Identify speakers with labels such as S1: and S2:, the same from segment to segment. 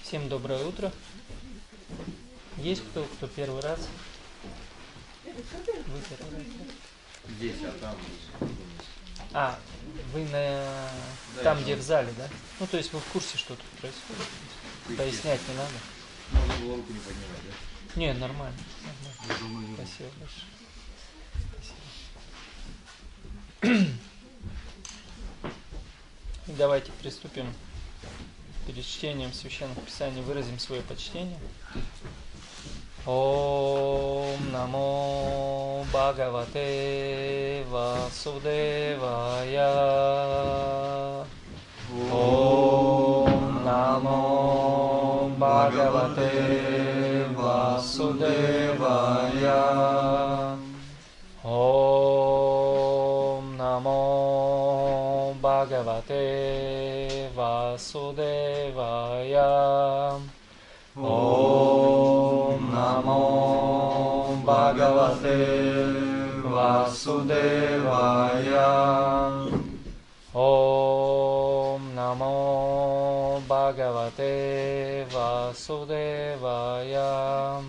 S1: Всем доброе утро. Есть кто первый раз? Вы первый раз?
S2: Здесь, а там.
S1: А, вы там, где в зале, да? Ну, то есть вы в курсе, что тут происходит? Пояснять не надо?
S2: Можно было руку не поднимать, да?
S1: Не, нормально. Спасибо большое. Спасибо. И давайте приступим. Перед чтением Священных Писаний выразим свое почтение. Ом намо Бхагавате Васудевая. Ом намо Бхагавате Васудевая. Ом намо Бхагавате Васудевая. Ом намо Бхагавате Васудевая. Ом намо Бхагавате Васудевая.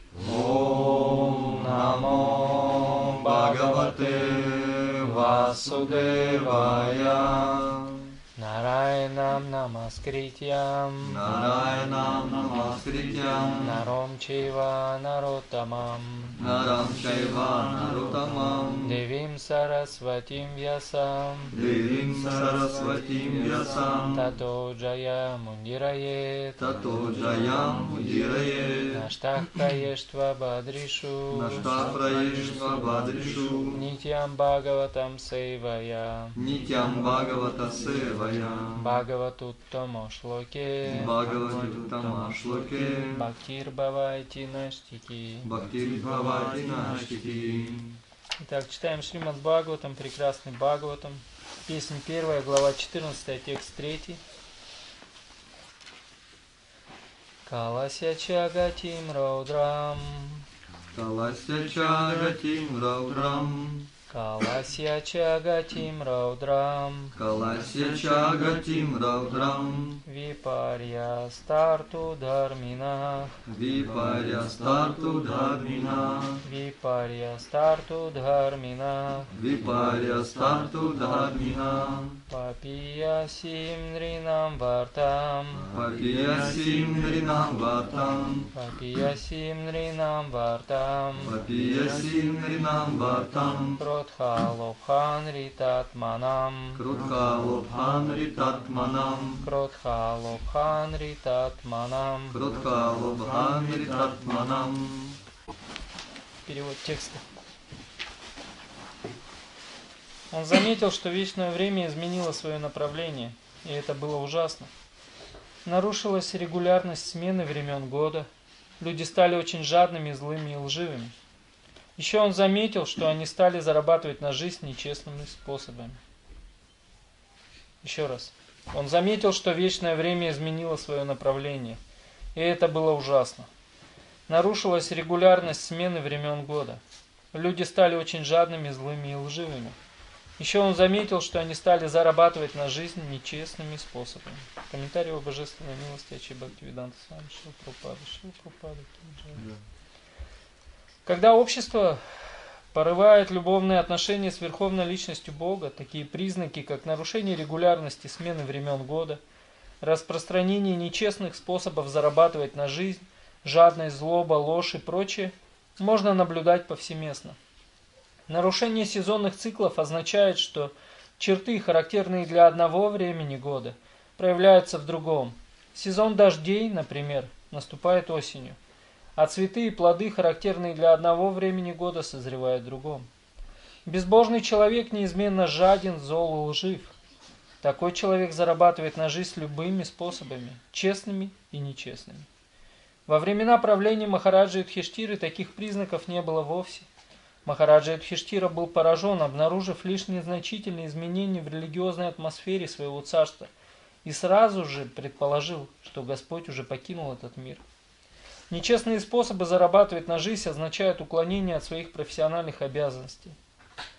S1: Ом намо Бхагавате Васудевая. Нараянам намаскритьям наром чайва нароттамам девим сарасватим вьясам тато джая мундирае наштахкаештва бадришу нитьям бхагаватам сейвая Бхагаватуттама шлоке Бхактир Бхавати Наштики. Итак, читаем Шримад Бхагаватам, прекрасный Бхагаватам. Песня 1, глава 14, текст 3. Калася чагатим раудрам.
S3: Калася чагатим раудрам.
S1: Калася чагатим раудрам.
S3: Калася чагатим раудрам.
S1: Випарья старту дхарминах.
S3: Випарья старту дхарминах.
S1: Випарья старту дхарминах.
S3: Випарья старту дхарминах.
S1: Папия симнринам вартам.
S3: Папия симнринам вартам.
S1: Папия симнринам вартам.
S3: Папия симнринам вартам.
S1: Кротхалобхан ритатманам.
S3: Крутхалобхан ритатманам.
S1: Кротхалобхан ритатманам.
S3: Крутхалобхан ритатманам.
S1: Перевод текста. Он заметил, что вечное время изменило свое направление, и это было ужасно. Нарушилась регулярность смены времен года. Люди стали очень жадными, злыми и лживыми. Еще он заметил, что они стали зарабатывать на жизнь нечестными способами. Еще раз. Он заметил, что вечное время изменило свое направление, и это было ужасно. Нарушилась регулярность смены времен года. Люди стали очень жадными, злыми и лживыми. Еще он заметил, что они стали зарабатывать на жизнь нечестными способами. Комментарий о божественной милости Ачи Бхактивиданта Свами Шрила Прабхупады. Когда общество порывает любовные отношения с Верховной Личностью Бога, такие признаки, как нарушение регулярности смены времен года, распространение нечестных способов зарабатывать на жизнь, жадность, злоба, ложь и прочее, можно наблюдать повсеместно. Нарушение сезонных циклов означает, что черты, характерные для одного времени года, проявляются в другом. Сезон дождей, например, наступает осенью, а цветы и плоды, характерные для одного времени года, созревают в другом. Безбожный человек неизменно жаден, зол и лжив. Такой человек зарабатывает на жизнь любыми способами, честными и нечестными. Во времена правления Махараджи Юдхиштиры таких признаков не было вовсе. Махараджа Юдхиштира был поражен, обнаружив лишь незначительные изменения в религиозной атмосфере своего царства, и сразу же предположил, что Господь уже покинул этот мир. Нечестные способы зарабатывать на жизнь означают уклонение от своих профессиональных обязанностей.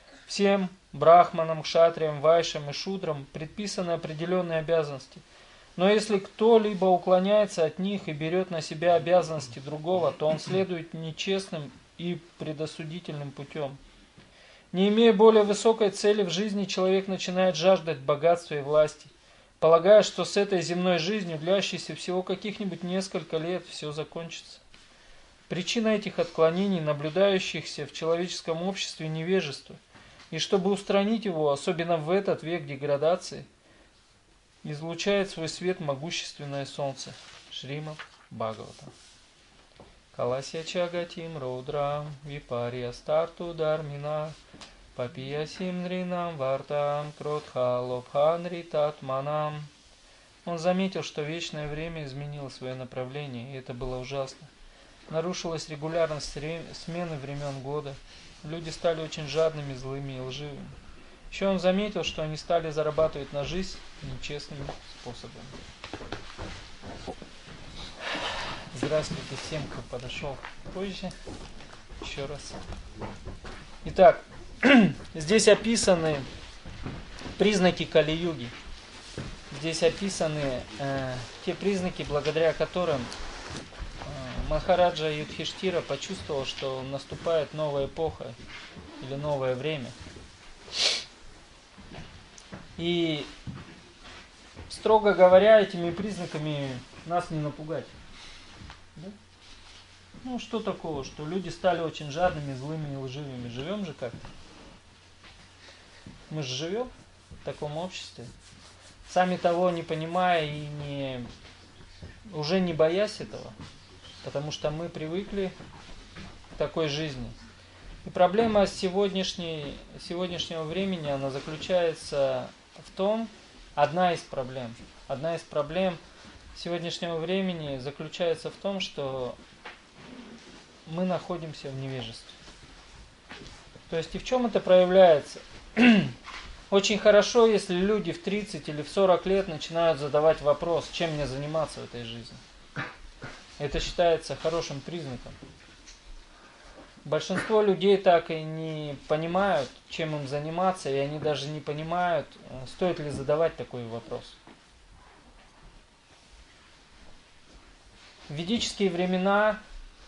S1: Всем брахманам, кшатриям, вайшам и шудрам предписаны определенные обязанности. Но если кто-либо уклоняется от них и берет на себя обязанности другого, то он следует нечестным и предосудительным путем. Не имея более высокой цели в жизни, человек начинает жаждать богатства и власти, полагая, что с этой земной жизнью, длящейся всего каких-нибудь несколько лет, все закончится. Причина этих отклонений, наблюдающихся в человеческом обществе, невежество. И чтобы устранить его, особенно в этот век деградации, излучает свой свет могущественное солнце. Шримад Бхагаватам. Каласья чагатим роудрам випарья старту дармина папия симдринам вартам кротха лобхан ритатманам. Он заметил, что вечное время изменило свое направление, и это было ужасно. Нарушилась регулярность смены времен года. Люди стали очень жадными, злыми и лживыми. Еще он заметил, что они стали зарабатывать на жизнь нечестными способами. Здравствуйте всем, кто подошел позже. Еще раз. Итак, здесь описаны признаки Кали-юги. Здесь описаны те признаки, благодаря которым Махараджа Юдхиштира почувствовал, что наступает новая эпоха или новое время. И, строго говоря, этими признаками нас не напугать. Да? Ну, что такого, что люди стали очень жадными, злыми и лживыми. Живем же как-то. Мы же живем в таком обществе, сами того не понимая и уже не боясь этого, потому что мы привыкли к такой жизни. И проблема сегодняшнего времени, она заключается в том, одна из проблем сегодняшнего времени заключается в том, что мы находимся в невежестве. То есть и в чем это проявляется? Очень хорошо, если люди в 30 или в 40 лет начинают задавать вопрос, чем мне заниматься в этой жизни. Это считается хорошим признаком. Большинство людей так и не понимают, чем им заниматься, и они даже не понимают, стоит ли задавать такой вопрос. В ведические времена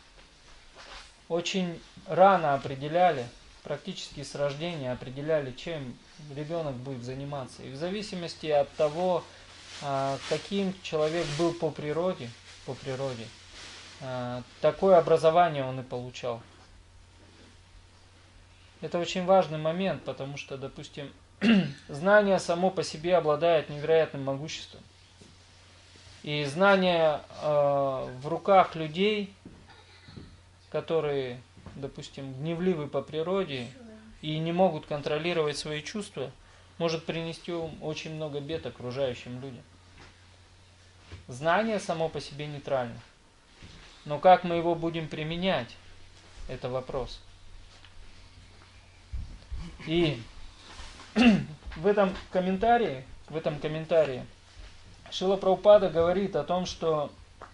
S1: очень рано определяли, практически с рождения определяли, чем ребенок будет заниматься. И в зависимости от того, каким человек был по природе, такое образование он и получал. Это очень важный момент, потому что, допустим, знание само по себе обладает невероятным могуществом. И знание в руках людей, которые, допустим, гневливы по природе и не могут контролировать свои чувства, может принести очень много бед окружающим людям. Знание само по себе нейтрально. Но как мы его будем применять, это вопрос. И в этом комментарии Шрила Прабхупада говорит о том, что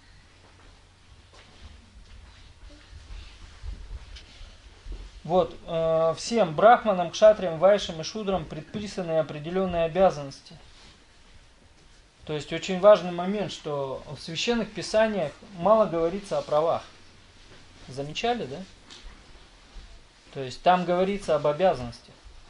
S1: всем брахманам, кшатриям, вайшам и шудрам предписаны определенные обязанности. То есть очень важный момент, что в священных писаниях мало говорится о правах. Замечали, да? То есть там говорится об обязанностях.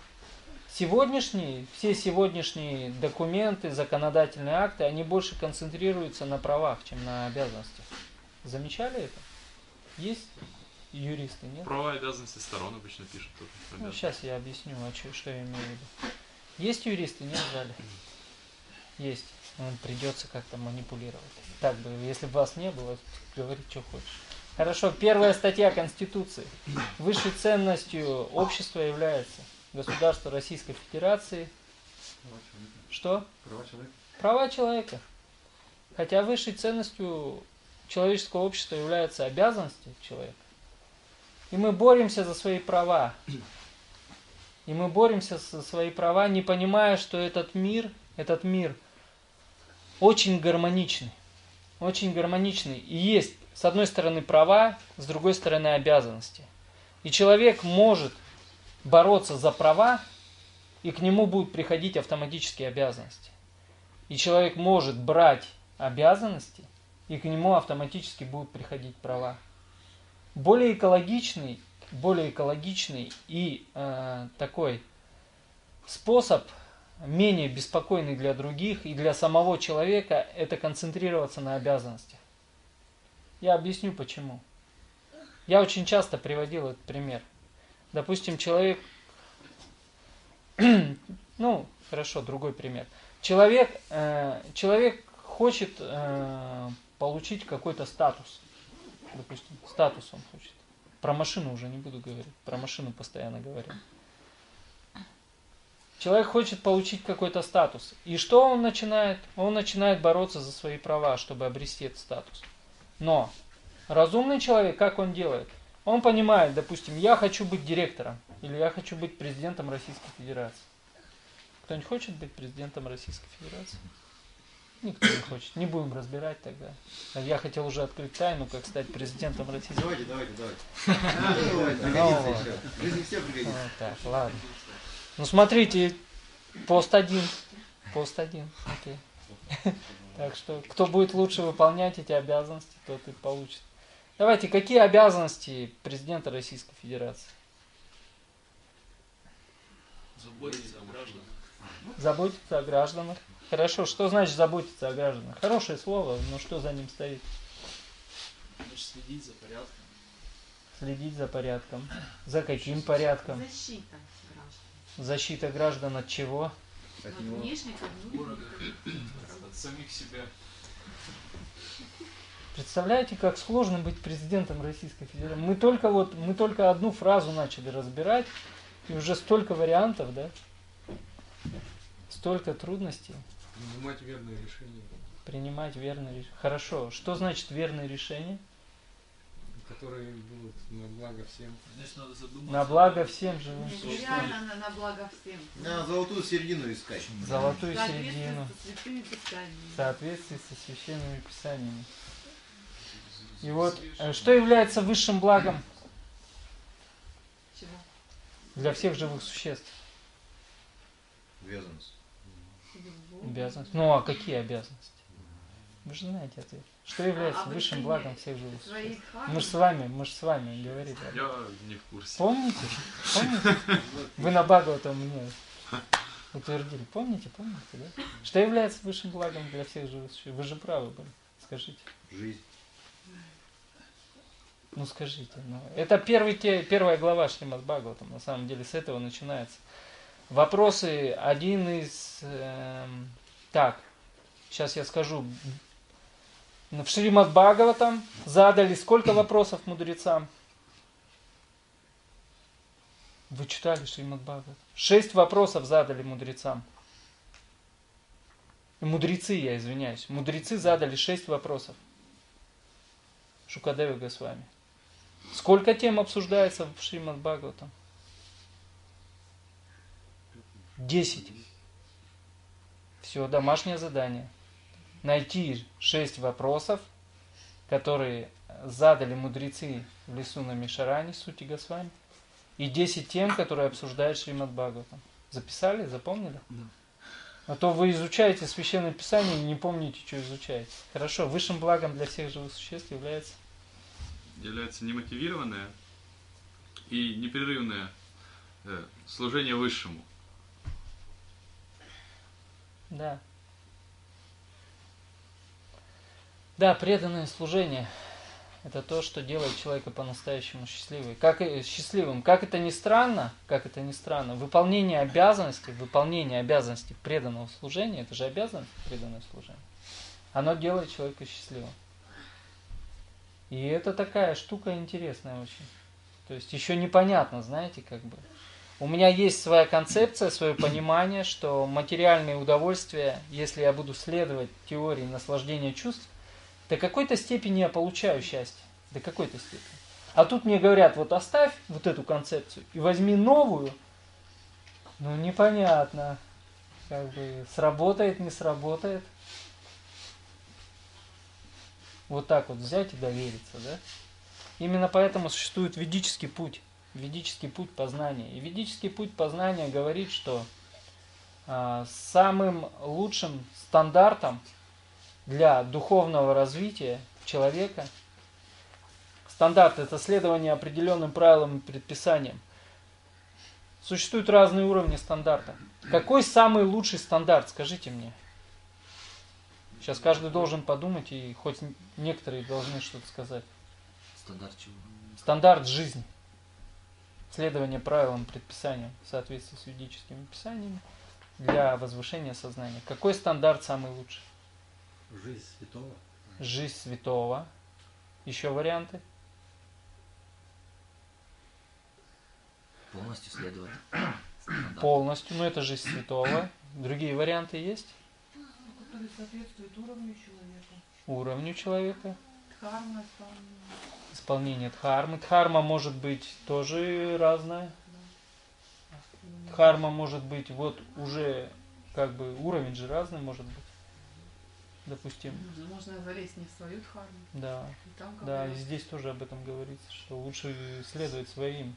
S1: Все сегодняшние документы, законодательные акты, они больше концентрируются на правах, чем на обязанностях. Замечали это? Есть юристы, нет?
S4: Права и обязанности сторон обычно пишут.
S1: Ну, сейчас я объясню, что я имею в виду. Есть юристы, нет в зале? Есть. Придется как-то манипулировать. Так бы, если бы вас не было, говори, что хочешь. Хорошо, первая статья Конституции. Высшей ценностью общества является государство Российской Федерации. Что?
S2: Права человека.
S1: Права человека. Хотя высшей ценностью человеческого общества являются обязанности человека. И мы боремся за свои права. И мы боремся за свои права, не понимая, что этот мир очень гармоничный. Очень гармоничный. И есть, с одной стороны, права, с другой стороны, обязанности. И человек может бороться за права, и к нему будут приходить автоматические обязанности. И человек может брать обязанности, и к нему автоматически будут приходить права. Более экологичный и такой способ, менее беспокойный для других и для самого человека, это концентрироваться на обязанностях. Я объясню почему. Я очень часто приводил этот пример. Допустим, человек... Ну, хорошо, другой пример. Человек хочет получить какой-то статус. Допустим, статус он хочет. Про машину уже не буду говорить. Про машину постоянно говорю. Человек хочет получить какой-то статус. И что он начинает? Он начинает бороться за свои права, чтобы обрести этот статус. Но разумный человек, как он делает? Он понимает, допустим, я хочу быть директором. Или я хочу быть президентом Российской Федерации. Кто-нибудь хочет быть президентом Российской Федерации? Никто не хочет. Не будем разбирать тогда. Я хотел уже открыть тайну, как стать президентом Российской Федерации.
S2: Давайте. Пригодится еще. Пригодится.
S1: Вот так, ладно. Ну смотрите, пост один. Окей. Так что, кто будет лучше выполнять эти обязанности, тот и получит. Давайте, какие обязанности президента Российской Федерации?
S4: Заботиться о гражданах.
S1: Заботиться о гражданах. Хорошо, что значит заботиться о гражданах? Хорошее слово, но что за ним стоит?
S5: Значит, следить за порядком.
S1: Следить за порядком. За каким порядком?
S6: Защита граждан.
S1: Защита граждан от чего?
S2: От
S6: От
S2: него.
S6: внешних, от внутренних.
S5: От самих себя.
S1: Представляете, как сложно быть президентом Российской Федерации? Мы только одну фразу начали разбирать, и уже столько вариантов, да? Столько трудностей.
S5: Принимать верные решения,
S1: Принимать верные решения. Хорошо. Что значит верные решения?
S5: которые будут на благо всем.
S4: Значит, надо задуматься.
S1: На благо всем живым
S6: Нет,
S1: существам.
S6: нереально на благо всем.
S2: Надо золотую середину искать.
S1: Золотую
S6: Соответствие
S1: середину.
S6: со святыми писаниями.
S1: В соответствии со священными писаниями. И вот, что является высшим благом
S6: Чего?
S1: для всех живых существ?
S2: Обязанность.
S1: Обязанности. Ну, а какие обязанности? Вы же знаете ответ. Что является высшим благом всех живых существ? Мы же с вами говорили.
S4: Я не в курсе.
S1: Помните? Вы на Бхагаватам мне утвердили. Помните, да? Что является высшим благом для всех живых существ? Вы же правы были. Скажите.
S2: Жизнь.
S1: Ну скажите. Это первая глава Шримад Бхагаватам. На самом деле с этого начинается. Вопросы один из... так, сейчас я скажу. В Шримад Бхагаватам задали сколько вопросов мудрецам? Вы читали Шримад Бхагаватам? 6 вопросов задали мудрецам. Мудрецы, я извиняюсь. Мудрецы задали 6 вопросов. Шукадева Госвами. Сколько тем обсуждается в Шримад Бхагаватам? 10. Все, домашнее задание. Найти 6 вопросов, которые задали мудрецы в лесу на Мишаране, Сути Госвами, и 10 тем, которые обсуждает Шримад Бхагаватам. Записали, запомнили?
S5: Да.
S1: А то вы изучаете Священное Писание и не помните, что изучаете. Хорошо, высшим благом для всех живых существ является
S4: немотивированное и непрерывное служение высшему.
S1: Да. Да, преданное служение – это то, что делает человека по-настоящему счастливым. Как это ни странно, выполнение обязанностей преданного служения, это же обязанность преданное служение, оно делает человека счастливым. И это такая штука интересная очень. То есть еще непонятно, знаете, как бы. У меня есть своя концепция, свое понимание, что материальные удовольствия, если я буду следовать теории наслаждения чувств, до какой-то степени я получаю счастье. До какой-то степени. А тут мне говорят, вот оставь вот эту концепцию и возьми новую. Ну, непонятно. Как бы сработает, не сработает. Вот так вот взять и довериться, да? Именно поэтому существует ведический путь познания. И ведический путь познания говорит, что самым лучшим стандартом для духовного развития человека. Стандарт – это следование определенным правилам и предписаниям. Существуют разные уровни стандарта. Какой самый лучший стандарт, скажите мне? Сейчас каждый должен подумать, и хоть некоторые должны что-то сказать.
S7: Стандарт чего?
S1: Стандарт жизни. Следование правилам и предписаниям в соответствии с ведическими писаниями для возвышения сознания. Какой стандарт самый лучший?
S5: Жизнь святого.
S1: Жизнь святого. Еще варианты?
S7: Полностью следовать.
S1: Полностью. Ну это жизнь святого. Другие варианты есть?
S6: Который соответствует уровню человека.
S1: Уровню человека.
S6: Дхарма, исполнение.
S1: Исполнение дхармы. Дхарма может быть тоже разная. Дхарма может быть вот уже как бы уровень же разный может быть. Допустим.
S6: Можно залезть не в свою дхарму.
S1: Да.
S6: И там
S1: Да, и здесь тоже об этом говорится, что лучше следовать своим.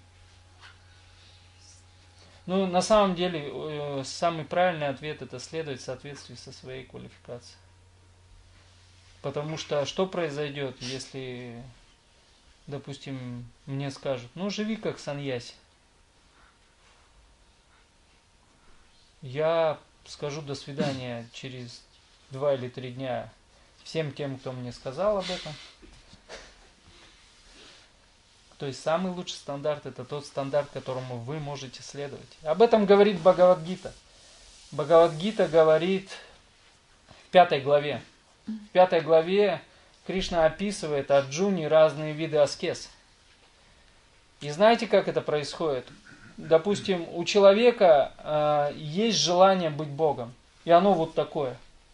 S1: Ну, на самом деле, самый правильный ответ – это следовать в соответствии со своей квалификацией. Потому что произойдет, если, допустим, мне скажут, ну, живи как саньяси. Я скажу до свидания через 2 или 3 дня всем тем, кто мне сказал об этом. То есть самый лучший стандарт – это тот стандарт, которому вы можете следовать. Об этом говорит Бхагавад-гита. Бхагавад-гита говорит в 5 главе. В 5 главе Кришна описывает Арджуне разные виды аскез. И знаете, как это происходит? Допустим, у человека есть желание быть Богом. И оно вот такое.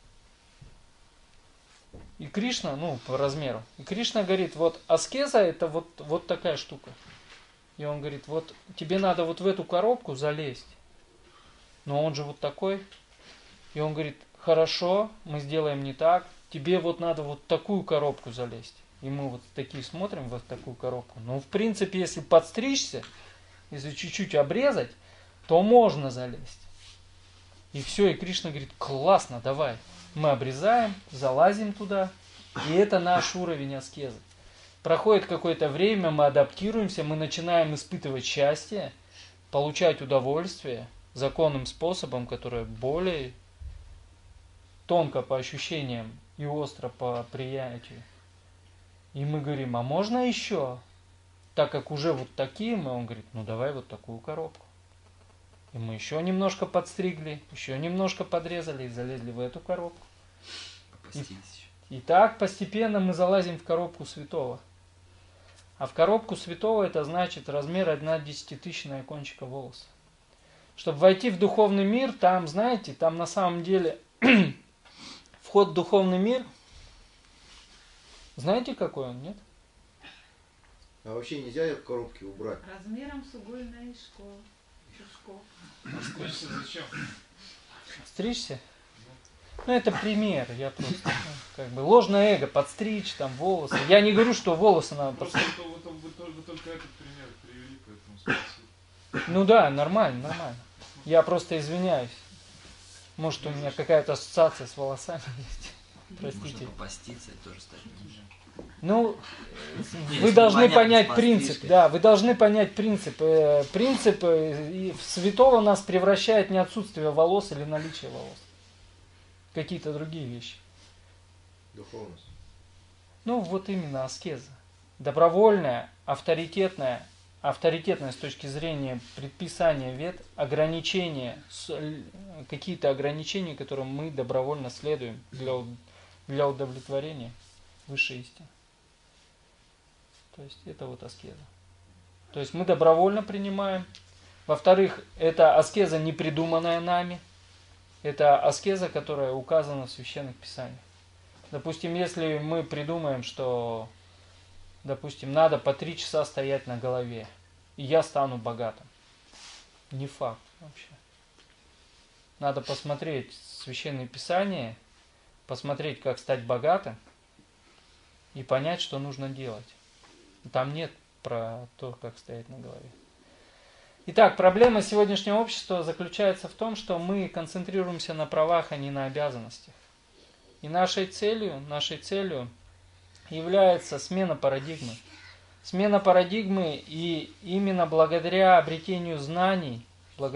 S1: И Кришна, ну, по размеру. И Кришна говорит, вот аскеза это вот такая штука. И он говорит, вот тебе надо вот в эту коробку залезть. Но он же вот такой. И он говорит, хорошо, мы сделаем не так. Тебе вот надо вот такую коробку залезть. И мы вот такие смотрим, вот такую коробку. Ну, в принципе, если подстричься, если чуть-чуть обрезать, то можно залезть. И все, и Кришна говорит, классно, давай. Мы обрезаем, залазим туда, и это наш уровень аскезы. Проходит какое-то время, мы адаптируемся, мы начинаем испытывать счастье, получать удовольствие законным способом, который более тонко по ощущениям и остро по приятию. И мы говорим, а можно еще? Так как уже вот такие мы, он говорит, ну давай вот такую коробку. И мы еще немножко подстригли, еще немножко подрезали и залезли в эту коробку. И так постепенно мы залазим в коробку святого. А в коробку святого это значит размер 1/10,000 кончика волоса. Чтобы войти в духовный мир, там, знаете, там на самом деле вход в духовный мир, знаете, какой он, нет?
S2: А вообще нельзя эту коробки убрать?
S6: Размером с угольное шишко.
S5: Зачем?
S1: Стричься? Ну, это пример, я просто, как бы, ложное эго, подстричь, там, волосы. Я не говорю, что волосы надо подстричь.
S5: Вы только этот пример привели, поэтому спасибо.
S1: Ну да, нормально, нормально. Я просто извиняюсь. Может, у меня какая-то ассоциация с волосами есть. Простите.
S7: Можно попаститься и тоже стать ниже.
S1: Ну,
S7: Нет,
S1: вы должны
S7: понятно,
S1: понять
S7: с
S1: принцип,
S7: подстрижкой.
S1: да, вы должны понять принцип. Принцип святого нас превращает не отсутствие волос или наличие волос. Какие-то другие вещи.
S2: Духовность.
S1: Ну, вот именно аскеза. Добровольная, авторитетная с точки зрения предписания вед, ограничения, какие-то ограничения, которым мы добровольно следуем для удовлетворения высшей истины. То есть это вот аскеза. То есть мы добровольно принимаем. Во-вторых, это аскеза не придуманная нами. Это аскеза, которая указана в священных писаниях. Допустим, если мы придумаем, что, допустим, надо по 3 часа стоять на голове, и я стану богатым. Не факт вообще. Надо посмотреть священные писания, посмотреть, как стать богатым, и понять, что нужно делать. Там нет про то, как стоять на голове. Итак, проблема сегодняшнего общества заключается в том, что мы концентрируемся на правах, а не на обязанностях. И нашей целью является смена парадигмы. Смена парадигмы, и именно благодаря обретению знаний,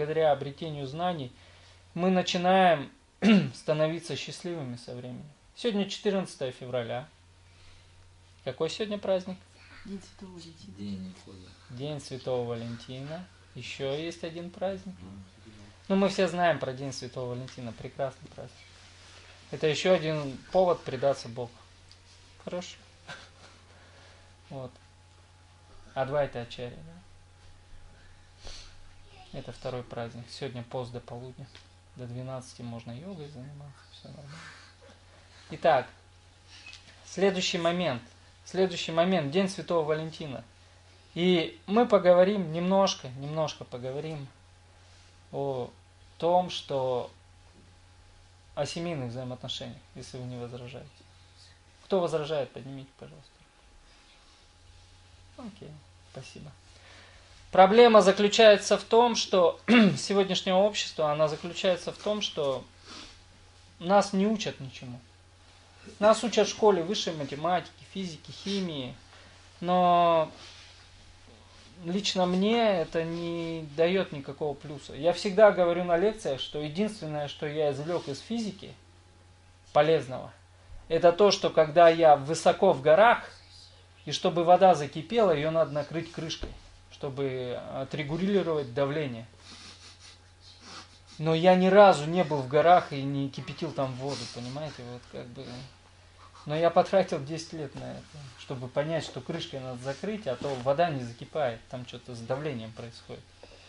S1: мы начинаем становиться счастливыми со временем. Сегодня 14 февраля. Какой сегодня праздник?
S6: День Святого Валентина.
S7: День ухода.
S1: День Святого Валентина. Еще есть один праздник. Ну, мы все знаем про День Святого Валентина. Прекрасный праздник. Это еще один повод предаться Богу. Хорошо. Вот. Адвайта Ачарья, да? Это второй праздник. Сегодня пост до полудня. До 12 можно йогой заниматься. Все нормально. Итак, следующий момент. День Святого Валентина. И мы поговорим немножко поговорим о том, что о семейных взаимоотношениях, если вы не возражаете. Кто возражает, поднимите, пожалуйста. Окей, спасибо. Проблема заключается в том, что сегодняшнее общество, она заключается в том, что нас не учат ничему. Нас учат в школе высшей математики, физики, химии, но лично мне это не дает никакого плюса. Я всегда говорю на лекциях, что единственное, что я извлек из физики полезного, это то, что когда я высоко в горах, и чтобы вода закипела, ее надо накрыть крышкой, чтобы отрегулировать давление. Но я ни разу не был в горах и не кипятил там воду, понимаете? Вот как бы. Но я потратил 10 лет на это, чтобы понять, что крышкой надо закрыть, а то вода не закипает, там что-то с давлением происходит.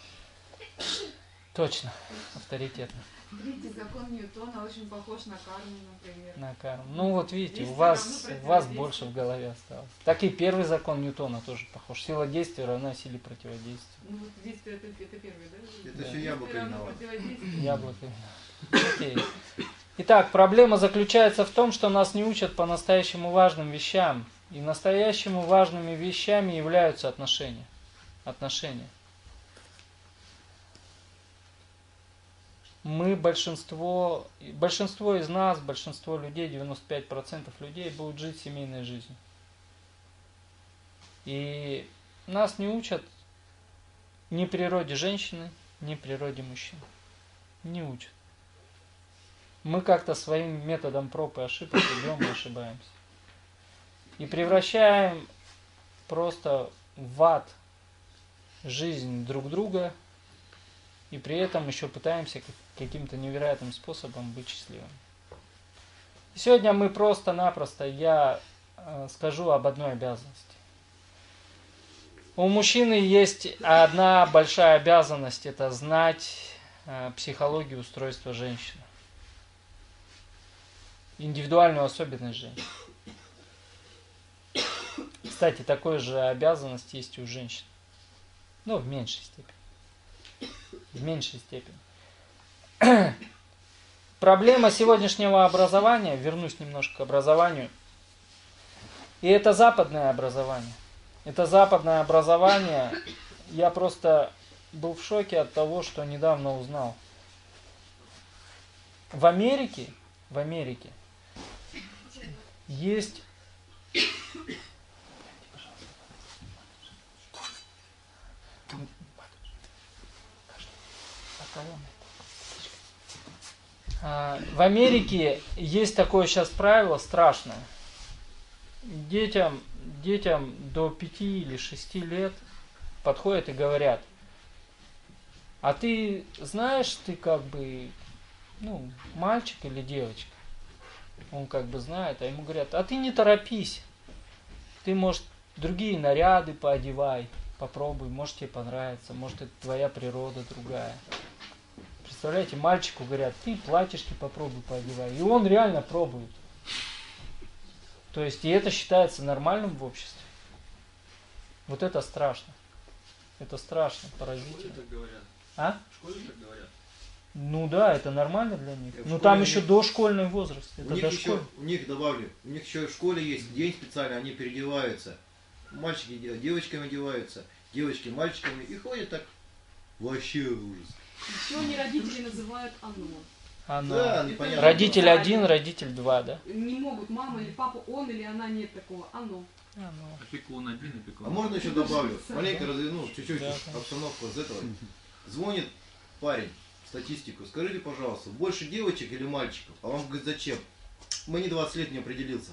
S1: Точно, авторитетно.
S6: Третий закон Ньютона очень похож на карму, например.
S1: На карму. Ну вот видите, у вас больше в голове осталось. Так и первый закон Ньютона тоже похож. Сила действия равна силе противодействия.
S6: Ну вот действие это первый, да?
S2: Это все яблоко виноват.
S1: Яблоко. Окей. Итак, проблема заключается в том, что нас не учат по-настоящему важным вещам. И настоящему важными вещами являются отношения. Мы, большинство из нас, большинство людей, 95% людей будут жить семейной жизнью. И нас не учат ни природе женщины, ни природе мужчины. Не учат. Мы как-то своим методом проб и ошибок идем и ошибаемся. И превращаем просто в ад жизнь друг друга, и при этом еще пытаемся каким-то невероятным способом быть счастливым. Сегодня мы просто-напросто, я скажу об одной обязанности. У мужчины есть одна большая обязанность, это знать психологию устройства женщины. Индивидуальную особенность женщины. Кстати, такой же обязанность есть и у женщин. Но в меньшей степени. Проблема сегодняшнего образования, вернусь немножко к образованию, и это западное образование. Я просто был в шоке от того, что недавно узнал. В Америке есть в Америке есть такое сейчас правило страшное. Детям до 5 или 6 лет подходят и говорят: а ты знаешь, ты как бы, мальчик или девочка? Он как бы знает, а ему говорят: а ты не торопись, ты, может, другие наряды поодевай, попробуй, может, тебе понравится, может, это твоя природа другая. Представляете, мальчику говорят: ты платьишки попробуй поодевай, и он реально пробует. То есть, и это считается нормальным в обществе. Вот это страшно. Это страшно, поразительно.
S4: В школе так говорят.
S1: А?
S4: В школе так говорят.
S1: Ну да, это нормально для них.
S2: В
S1: Но
S2: школе
S1: там еще дошкольный возраст.
S2: У них еще в школе есть день специальный, они переодеваются. Мальчики девочками одеваются, девочки мальчиками, и ходят так. Вообще ужас.
S8: Еще они родители называют оно.
S1: Оно.
S2: Да, непонятно.
S1: Родитель один, родитель два, да?
S6: Не могут мама или папа, он или она, нет такого. Оно.
S1: Оно.
S4: Опекун один, опекун.
S2: А можно еще добавлю? Маленько разверну чуть-чуть
S1: Да.
S2: обстановку из этого. Звонит парень, статистику. Скажите, пожалуйста, больше девочек или мальчиков? А он говорит, зачем? Мы не 20 лет не определился.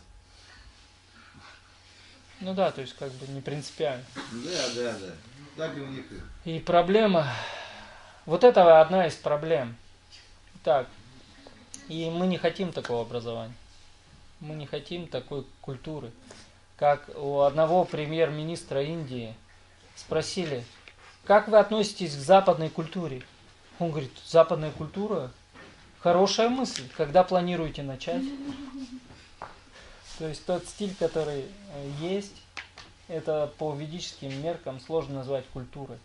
S1: Ну да, то есть как бы не принципиально.
S2: Да. Так и у них.
S1: И проблема, вот это одна из проблем. Так, и мы не хотим такого образования. Мы не хотим такой культуры. Как у одного премьер-министра Индии спросили, как вы относитесь к западной культуре? Он говорит, западная культура – хорошая мысль, когда планируете начать? То есть тот стиль, который есть, это по ведическим меркам сложно назвать культурой.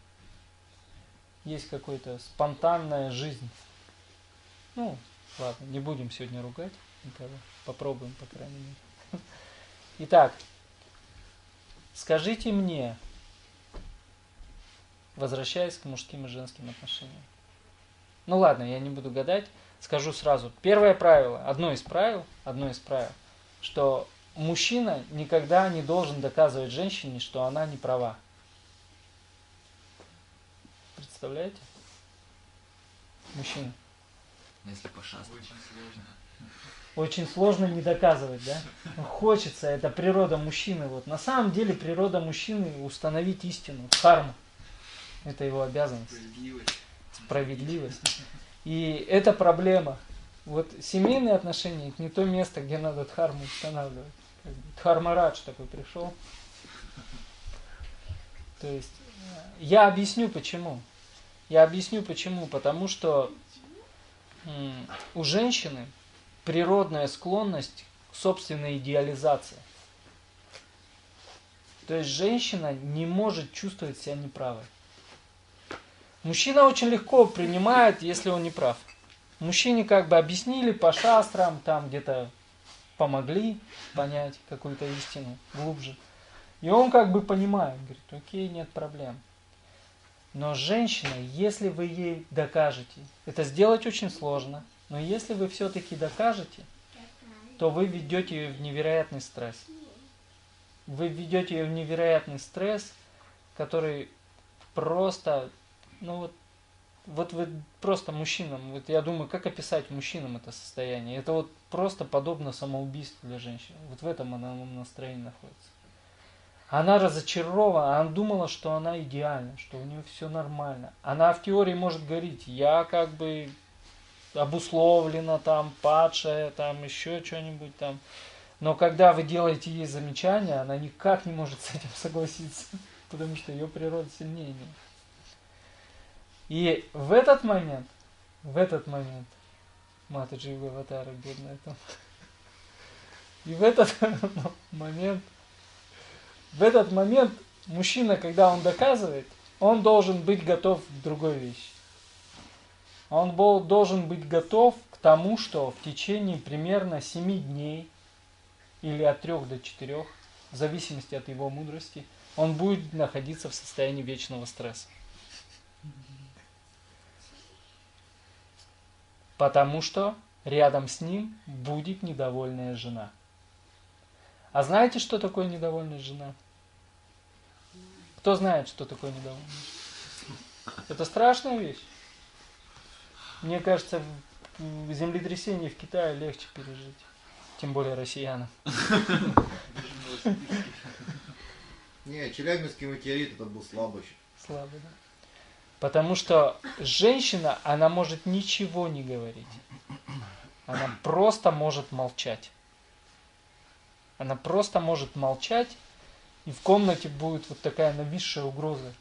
S1: Есть какая-то спонтанная жизнь. Ну, ладно, не будем сегодня ругать никого. Попробуем, по крайней мере. Итак, скажите мне, возвращаясь к мужским и женским отношениям. Ну ладно, я не буду гадать, скажу сразу. Первое правило, одно из правил, что мужчина никогда не должен доказывать женщине, что она не права. Представляете? Мужчина.
S7: Если пошастать.
S1: Очень сложно не доказывать, да? Ну, хочется, это природа мужчины. Вот. На самом деле природа мужчины установить истину, дхарму. Это его обязанность. Справедливость. И это проблема. Вот семейные отношения это не то место, где надо дхарму устанавливать. Дхармарадж такой пришел. То есть я объясню почему. Потому что у женщины природная склонность к собственной идеализации. То есть женщина не может чувствовать себя неправой. Мужчина очень легко принимает, если он не прав. Мужчине как бы объяснили по шастрам, там где-то помогли понять какую-то истину глубже. И он как бы понимает, говорит, окей, нет проблем. Но женщина, если вы ей докажете, это сделать очень сложно, но если вы все-таки докажете, то вы введете ее в невероятный стресс. Вы введете ее в невероятный стресс, который просто, ну вот вы просто мужчинам, вот я думаю, как описать мужчинам это состояние? Это вот просто подобно самоубийству для женщины. Вот в этом она настроении находится. Она разочарована, она думала, что она идеальна, что у нее все нормально. Она в теории может говорить, я как бы обусловлена, там, падшая, там, еще что-нибудь там. Но когда вы делаете ей замечания, она никак не может с этим согласиться, потому что ее природа сильнее нее. И в этот момент, Матаджи Аватара, бедная там, и в этот момент мужчина, когда он доказывает, он должен быть готов к другой вещи. Он должен быть готов к тому, что в течение примерно 7 дней или от 3 до 4, в зависимости от его мудрости, он будет находиться в состоянии вечного стресса. Потому что рядом с ним будет недовольная жена. А знаете, что такое недовольная жена? Кто знает, что такое недовольная жена? Это страшная вещь. Мне кажется, землетрясение в Китае легче пережить. Тем более россиянам.
S2: Не, Челябинский метеорит это был слабый еще.
S1: Слабый, да. Потому что женщина, она может ничего не говорить. Она просто может молчать. Она просто может молчать, и в комнате будет вот такая нависшая угроза.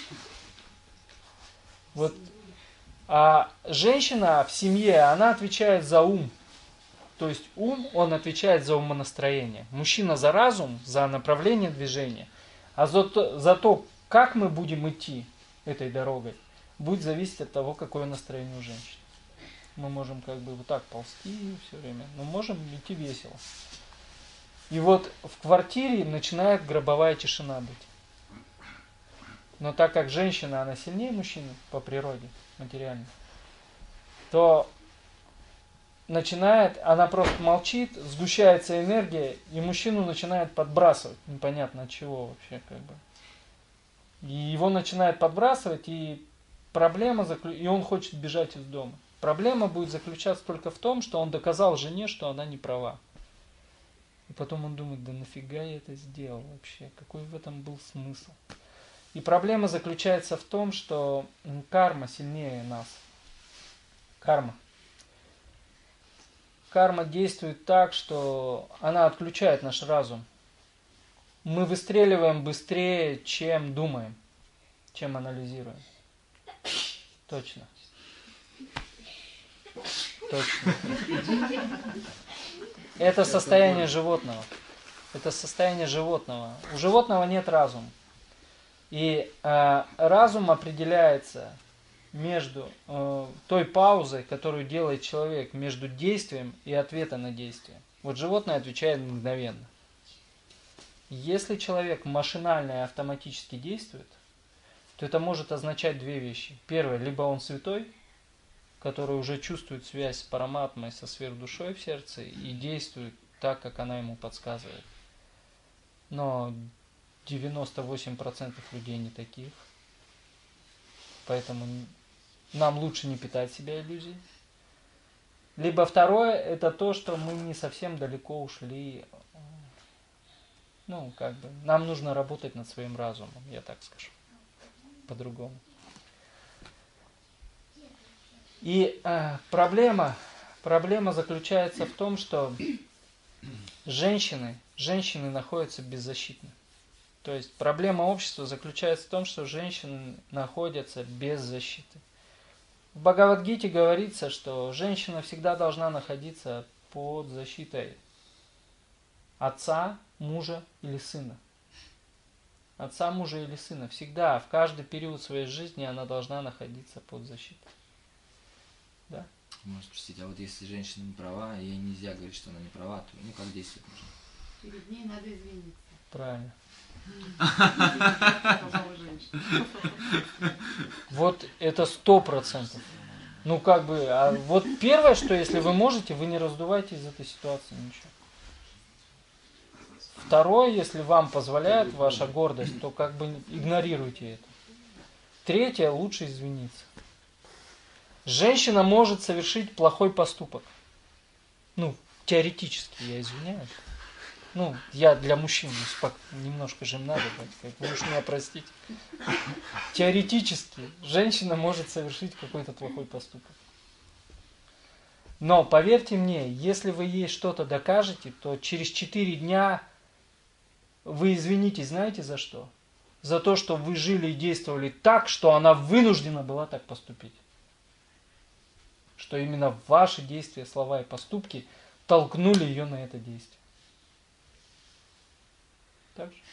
S1: Вот. А женщина в семье, она отвечает за ум. То есть ум, он отвечает за умонастроение. Мужчина за разум, за направление движения. А за то, как мы будем идти этой дорогой, будет зависеть от того, какое настроение у женщины. Мы можем как бы вот так ползти все время, но можем идти весело. И вот в квартире начинает гробовая тишина быть. Но так как женщина, она сильнее мужчины по природе, материально, то начинает, она просто молчит, сгущается энергия, и мужчину начинает подбрасывать, непонятно от чего вообще, как бы. И его начинает подбрасывать, и и он хочет бежать из дома. Проблема будет заключаться только в том, что он доказал жене, что она не права. И потом он думает, да нафига я это сделал вообще, какой в этом был смысл. И проблема заключается в том, что карма сильнее нас. Карма. Карма действует так, что она отключает наш разум. Мы выстреливаем быстрее, чем думаем, чем анализируем. Точно. Точно. Это состояние животного. Это состояние животного. У животного нет разума. И разум определяется между той паузой, которую делает человек между действием и ответом на действие. Вот животное отвечает мгновенно. Если человек машинально и автоматически действует, то это может означать две вещи. Первое, либо он святой, который уже чувствует связь с параматмой, со сверхдушой в сердце и действует так, как она ему подсказывает. Но 98% людей не таких. Поэтому нам лучше не питать себя иллюзией. Либо второе, это то, что мы не совсем далеко ушли. Ну, как бы, нам нужно работать над своим разумом, я так скажу. По-другому. И проблема заключается в том, что женщины находятся беззащитны. То есть проблема общества заключается в том, что женщины находятся без защиты. В Бхагавад-гите говорится, что женщина всегда должна находиться под защитой отца, мужа или сына. Отца, мужа или сына. Всегда, в каждый период своей жизни она должна находиться под защитой. Да?
S7: Может, простите, а вот если женщина не права, ей нельзя говорить, что она не права, то как действовать нужно?
S6: Перед ней надо извиниться.
S1: Правильно.
S6: Сказала женщина.
S1: Вот это 100%. Ну как бы, а вот первое, что если вы можете, вы не раздувайте из этой ситуации ничего. Второе, если вам позволяет ваша гордость, то как бы игнорируйте это. Третье, лучше извиниться. Женщина может совершить плохой поступок. Ну, теоретически, я извиняюсь. Ну, я для мужчин, немножко же надо, вы уж меня простите. Теоретически, женщина может совершить какой-то плохой поступок. Но, поверьте мне, если вы ей что-то докажете, то через 4 дня вы извинитесь, знаете за что? За то, что вы жили и действовали так, что она вынуждена была так поступить. Что именно ваши действия, слова и поступки толкнули ее на это действие. Так же?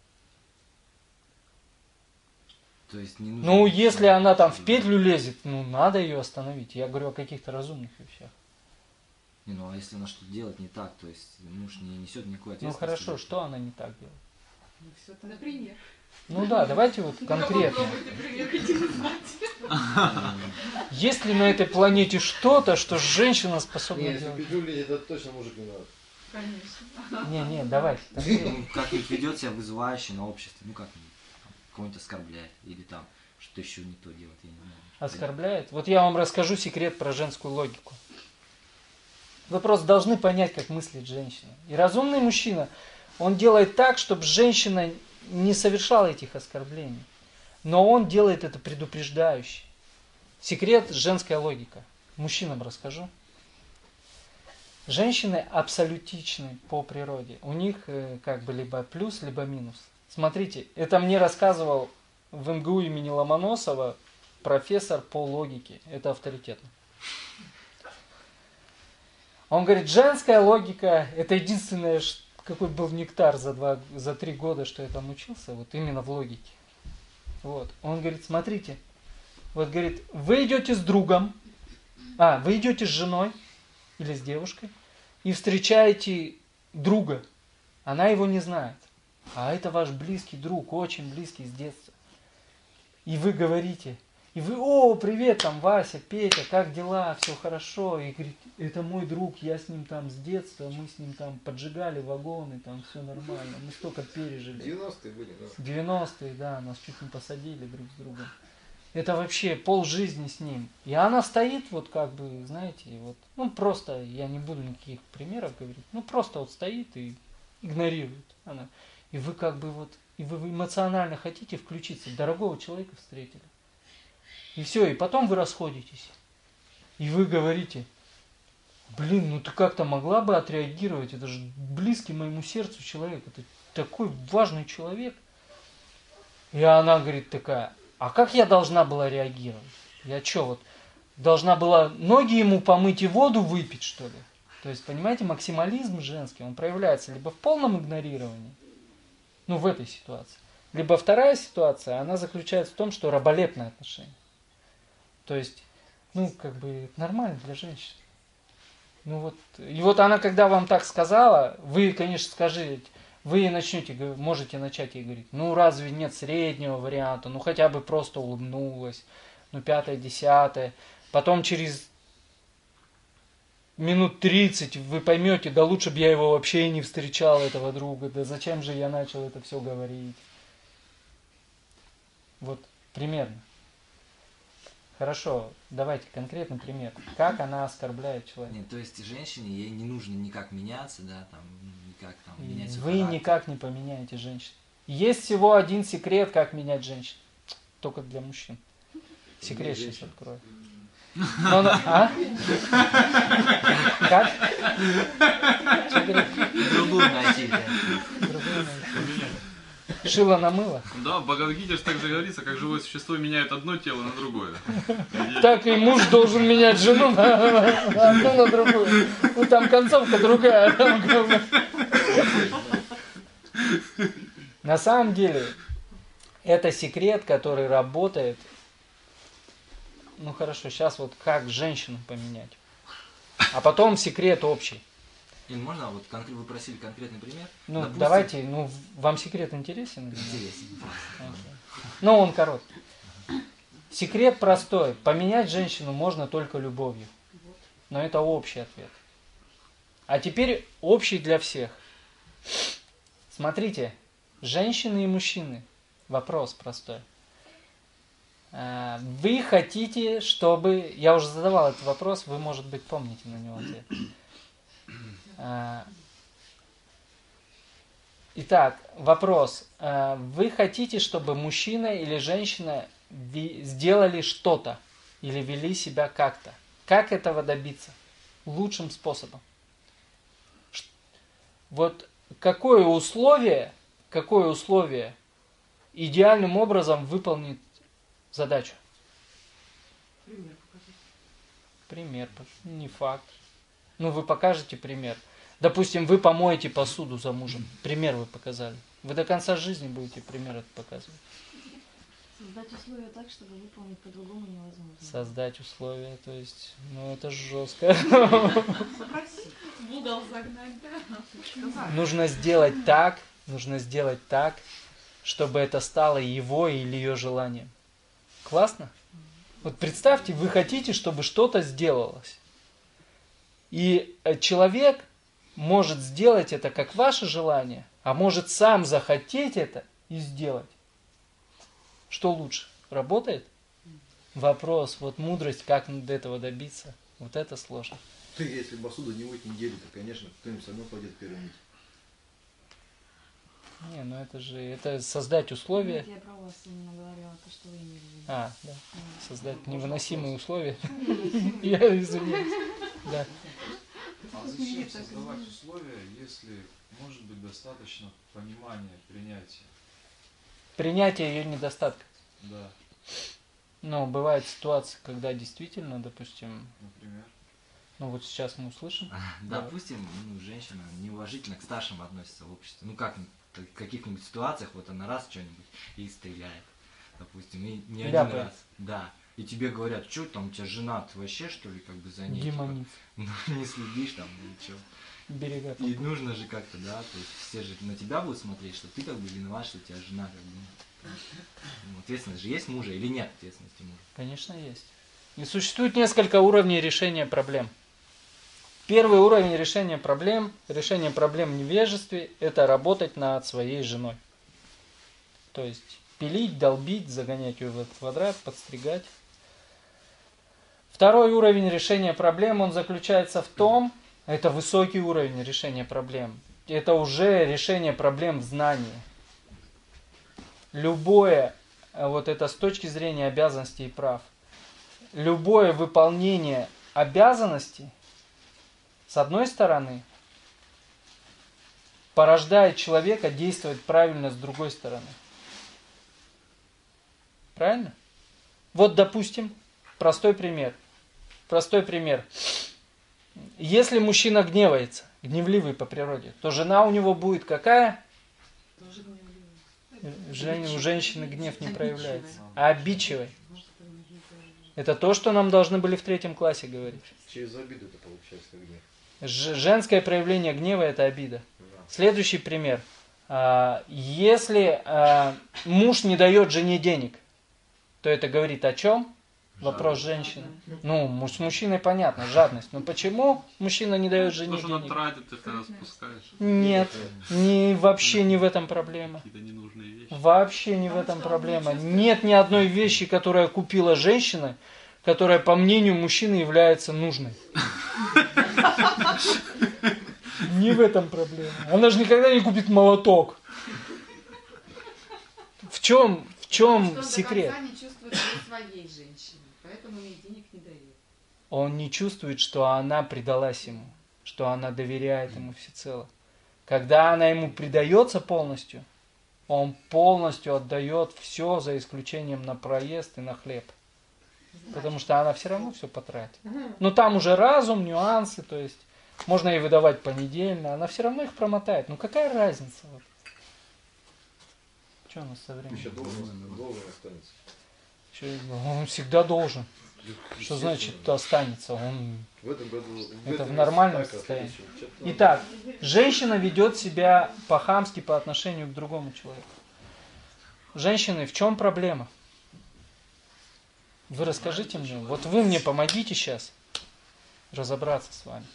S7: То есть не нужно...
S1: Ну, если она там в петлю лезет, ну, надо ее остановить. Я говорю о каких-то разумных вещах.
S7: Не, ну а если она что-то делает не так, то есть муж не несет никакой
S1: Ну,
S7: ответственности.
S1: хорошо, что она не так делает?
S6: Ну, все-то, например.
S1: Ну да, давайте вот конкретно.
S6: Например, хотим знать.
S1: Есть ли на этой планете что-то, что женщина способна
S2: Не, если
S1: делать?
S2: петлюли, это точно мужик не надо.
S6: Конечно.
S1: Не, давайте. конкретно.
S7: Ну, как-нибудь ведет себя вызывающе на обществе, ну как-нибудь кого-нибудь оскорбляет, или там что-то еще не то делает, я не знаю.
S1: Оскорбляет? Вот я вам расскажу секрет про женскую логику. Вы просто должны понять, как мыслит женщина. И разумный мужчина, он делает так, чтобы женщина не совершала этих оскорблений. Но он делает это предупреждающе. Секрет – женская логика. Мужчинам расскажу. Женщины абсолютичны по природе. У них как бы либо плюс, либо минус. Смотрите, это мне рассказывал в МГУ имени Ломоносова профессор по логике. Это авторитетно. Он говорит, женская логика – это единственное, какой был нектар за 3 года, что я там учился, вот именно в логике. Вот. Он говорит, смотрите, вот говорит, вы идете с другом, вы идете с женой или с девушкой и встречаете друга, она его не знает, а это ваш близкий друг, очень близкий с детства. И вы говорите, И вы, о, привет, там, Вася, Петя, как дела, все хорошо. И говорит, это мой друг, я с ним там с детства, мы с ним там поджигали вагоны, там все нормально, мы столько пережили.
S5: 90-е были, да.
S1: 90-е, да, нас чуть не посадили друг с другом. Это вообще полжизни с ним. И она стоит вот как бы, знаете, вот, ну просто, я не буду никаких примеров говорить, ну просто вот стоит и игнорирует она. И вы как бы вот, и вы эмоционально хотите включиться, дорогого человека встретили. И все, и потом вы расходитесь. И вы говорите, блин, ну ты как-то могла бы отреагировать, это же близкий моему сердцу человек, это такой важный человек. И она говорит такая, а как я должна была реагировать? Я что, вот, должна была ноги ему помыть и воду выпить, что ли? То есть, понимаете, максимализм женский, он проявляется либо в полном игнорировании, ну, в этой ситуации, либо вторая ситуация, она заключается в том, что раболепное отношение. То есть, ну, как бы, это нормально для женщин. Ну вот, и вот она, когда вам так сказала, вы, конечно, скажите, вы начнете, можете начать ей говорить, ну разве нет среднего варианта, ну хотя бы просто улыбнулась, ну 5-10, потом через минут 30 вы поймете, да лучше бы я его вообще не встречал, этого друга, да зачем же я начал это все говорить. Вот, примерно. Хорошо, давайте конкретный пример. Как она оскорбляет человека?
S7: Нет, то есть женщине ей не нужно никак меняться, да, там, никак там менять свой
S1: Вы
S7: характер.
S1: никак не поменяете женщин. Есть всего один секрет, как менять женщин. Только для мужчин. Секрет сейчас открою. А? Как? Что говорит?
S7: Другую найти, да.
S1: Другую найти. Шило на мыло?
S4: Да, в Бхагавад-гите же так же говорится, как живое существо меняет одно тело на другое.
S1: Так и муж должен менять жену на одну на другую. Ну там концовка другая. На самом деле, это секрет, который работает. Ну хорошо, сейчас вот как женщину поменять. А потом секрет общий.
S7: Можно, вот вы просили конкретный пример?
S1: Ну,
S7: Допустим,
S1: давайте, ну, вам секрет интересен?
S7: интересно.
S1: Ну, он короткий. Секрет простой. Поменять женщину можно только любовью. Но это общий ответ. А теперь общий для всех. Смотрите, женщины и мужчины. Вопрос простой. Вы хотите, чтобы... Я уже задавал этот вопрос, вы, может быть, помните на него ответ. Итак, вопрос. Вы хотите, чтобы мужчина или женщина сделали что-то или вели себя как-то? Как этого добиться? Лучшим способом. Вот какое условие идеальным образом выполнит задачу? Пример. Не факт. Ну, вы покажете пример. Допустим, вы помоете посуду за мужем. Пример вы показали. Вы до конца жизни будете пример этот показывать.
S6: Создать условия так, чтобы выполнить по-другому невозможно.
S1: Создать условия, то есть, ну это жестко.
S6: Попроси. В угол загнать, да?
S1: Нужно сделать так, чтобы это стало его или ее желанием. Классно? Вот представьте, вы хотите, чтобы что-то сделалось. И человек может сделать это как ваше желание, а может сам захотеть это и сделать. Что лучше? Работает? Вопрос, вот мудрость, как до этого добиться, вот это сложно.
S2: Ты, если посуду не мыть неделю, то, конечно, кто-нибудь со мной пойдет первым мыть.
S1: Не, ну это создать условия.
S6: Нет, я про вас именно говорила, то, что вы имели в виду.
S1: Да. Создать невыносимые условия. Я извиняюсь. Да.
S8: А зачем создавать условия, если может быть достаточно понимания, принятия?
S1: Принятие ее недостатка.
S8: Да,
S1: Но бывают ситуации, когда действительно, допустим,
S8: например.
S1: ну вот сейчас мы услышим.
S7: Допустим, женщина неуважительно к старшим относится в обществе. Ну как, в каких-нибудь ситуациях, вот она раз что-нибудь и стреляет. Допустим, и не один
S1: Ляпает.
S7: раз. Да. И тебе говорят, что там, у тебя жена, ты вообще что ли, как бы за ней?
S1: Демониц.
S7: Типа, ну, не следишь там, ничего.
S1: берега.
S7: И нужно же как-то, да, то есть все же на тебя будут смотреть, что ты как бы виноват, что у тебя жена как бы. Ну, ответственность же есть мужа или нет ответственности мужа?
S1: Конечно, есть. И существует несколько уровней решения проблем. Первый уровень решения проблем в невежестве, это работать над своей женой. То есть пилить, долбить, загонять ее в этот квадрат, подстригать. Второй уровень решения проблем, он заключается в том, это высокий уровень решения проблем. Это уже решение проблем в знании. Любое, вот это с точки зрения обязанностей и прав, любое выполнение обязанностей, с одной стороны, порождает человека действовать правильно с другой стороны. Правильно? Вот, допустим, простой пример. Если мужчина гневается, гневливый по природе, то жена у него будет какая?
S6: Тоже гневливый.
S1: У женщины гнев не проявляется. А обидчивой. Это то, что нам должны были в 3 классе говорить.
S2: Через обиду это получается гнев.
S1: Женское проявление гнева – это обида. Следующий пример. Если муж не дает жене денег, то это говорит о чем? Вопрос женщины. Ну, с мужчиной понятно, жадность. Но почему мужчина не дает жене
S4: То, что он
S1: денег?
S4: тратит, ты распускаешь.
S1: Нет, вообще не в этом проблема.
S4: Какие-то ненужные вещи.
S1: Вообще не в этом проблема. Нет ни одной вещи, которая купила женщина, которая, по мнению мужчины, является нужной. Не в этом проблема. Она же никогда не купит молоток. В чем секрет?
S6: Он до конца не чувствует себя своей женщиной, поэтому ей денег не дает.
S1: Он не чувствует, что она предалась ему, что она доверяет ему всецело. Когда она ему предается полностью, он полностью отдает все, за исключением на проезд и на хлеб. Потому что она все равно все потратит. Но там уже разум, нюансы, то есть можно ей выдавать понедельно, она все равно их промотает. Ну какая разница? Вот. Что у нас со временем?
S2: Еще должен останется.
S1: Он всегда должен. Что значит останется? Он...
S2: В этом году...
S1: Это в нормальном состоянии. Итак, женщина ведет себя по-хамски по отношению к другому человеку. Женщины, в чем проблема? Вы расскажите мне, вот вы мне помогите сейчас разобраться с вами.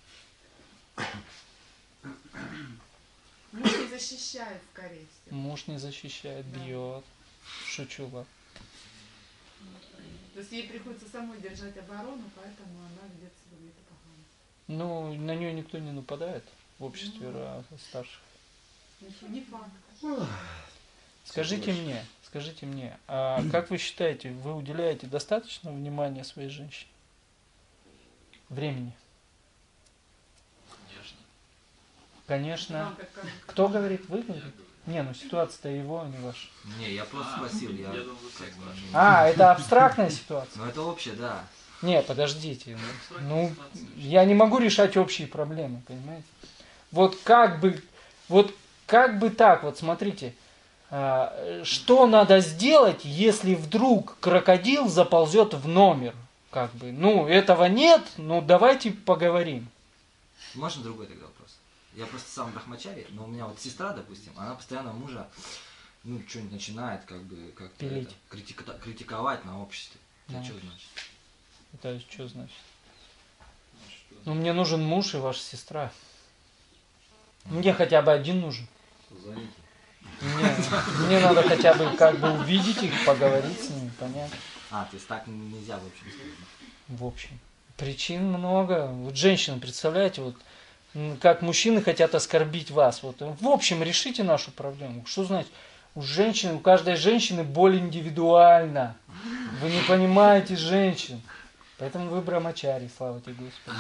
S6: Муж не защищает, скорее всего.
S1: Муж не защищает, бьет. Шучу, ладно.
S6: То есть ей приходится самой держать оборону, поэтому она ведет себя где-то похоже.
S1: Ну, на нее никто не нападает в обществе старших.
S6: Не факт.
S1: Скажите мне, а как вы считаете, вы уделяете достаточно внимания своей женщине? Времени? Конечно. Кто говорит? Вы говорите? Не, ну ситуация-то его, а не ваша.
S7: Не, я просто спросил, я
S4: думал,
S7: как бы,
S1: Это абстрактная ситуация?
S7: ну это общее, да.
S1: Не, подождите. Ну, я не могу решать общие проблемы, понимаете? Вот как бы так, вот смотрите, что надо сделать, если вдруг крокодил заползет в номер? Как бы, ну, этого нет, ну, давайте поговорим.
S7: Можно другой тогда вопрос? Я просто сам брахмачари, но у меня вот сестра, допустим, она постоянно мужа, ну, что-нибудь начинает, как бы, как-то
S1: Пилить.
S7: критиковать на обществе. Это
S1: На
S7: что значит?
S1: Это что значит? Ну, мне нужен муж и ваша сестра. Мне хотя бы один нужен.
S2: Звоните.
S1: Мне надо хотя бы как бы увидеть их, поговорить с ними, понять.
S7: То есть так нельзя в общем сказать.
S1: В общем, причин много. Вот женщины, представляете, вот как мужчины хотят оскорбить вас. Вот, в общем, решите нашу проблему. Что значит? У каждой женщины боль индивидуальна. Вы не понимаете женщин. Поэтому вы брамачари, слава тебе Господи.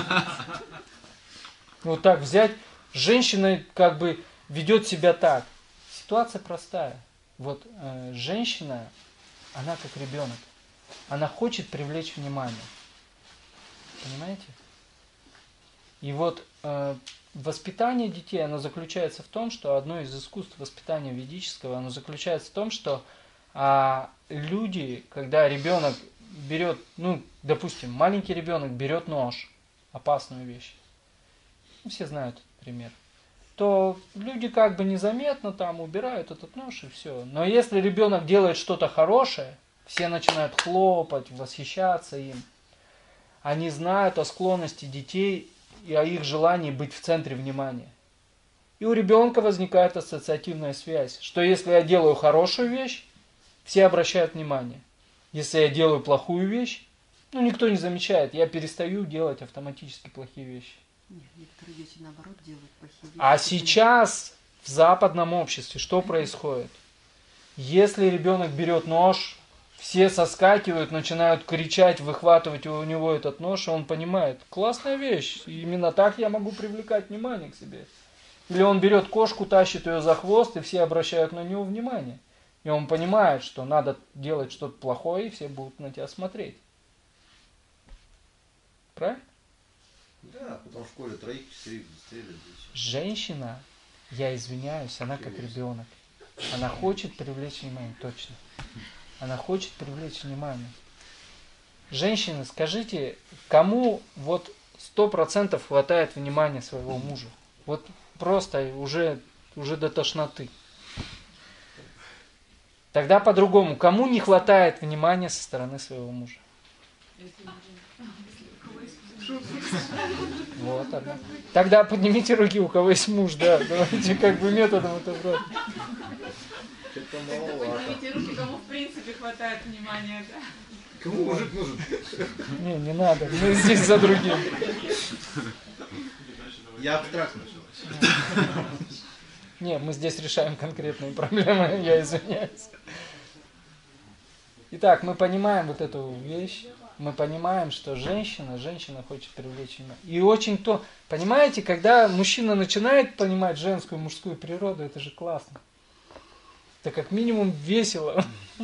S1: Вот так взять, женщина как бы ведет себя так. Ситуация простая. Вот женщина, она как ребенок. Она хочет привлечь внимание. Понимаете? И вот воспитание детей, оно заключается в том, что одно из искусств воспитания ведического, оно заключается в том, что люди, когда ребенок берет, ну, допустим, маленький ребенок берет нож, опасную вещь, все знают этот пример, то люди как бы незаметно там убирают этот нож и все. Но если ребенок делает что-то хорошее, все начинают хлопать, восхищаться им. Они знают о склонности детей и о их желании быть в центре внимания. И у ребенка возникает ассоциативная связь, что если я делаю хорошую вещь, все обращают внимание. Если я делаю плохую вещь, никто не замечает, я перестаю делать автоматически плохие вещи.
S9: Нет, некоторые дети наоборот делают плохие вещи.
S1: А сейчас в западном обществе что происходит? Если ребенок берет нож, все соскакивают, начинают кричать, выхватывать у него этот нож, и он понимает, классная вещь, именно так я могу привлекать внимание к себе. Или он берет кошку, тащит ее за хвост, и все обращают на него внимание. И он понимает, что надо делать что-то плохое, и все будут на тебя смотреть. Правильно?
S2: Да, потом в школе троих стреляют.
S1: Женщина, я извиняюсь, она как ребенок. Она хочет привлечь внимание, точно. Она хочет привлечь внимание. Женщины, скажите, кому 100% хватает внимания своего мужа? Просто уже до тошноты. Тогда по-другому. Кому не хватает внимания со стороны своего мужа? Вот она. Тогда поднимите руки, у кого есть муж, да. Давайте методом это брать.
S6: Поднимите руки, кому в принципе хватает внимания, да?
S2: Кому мужик нужен?
S1: Не надо, мы здесь за другим.
S2: Я абстрактно.
S1: Не, мы здесь решаем конкретные проблемы, я извиняюсь. Итак, мы понимаем эту вещь, мы понимаем, что женщина хочет привлечь внимание. И очень понимаете, когда мужчина начинает понимать женскую и мужскую природу, это же классно. Это как минимум весело.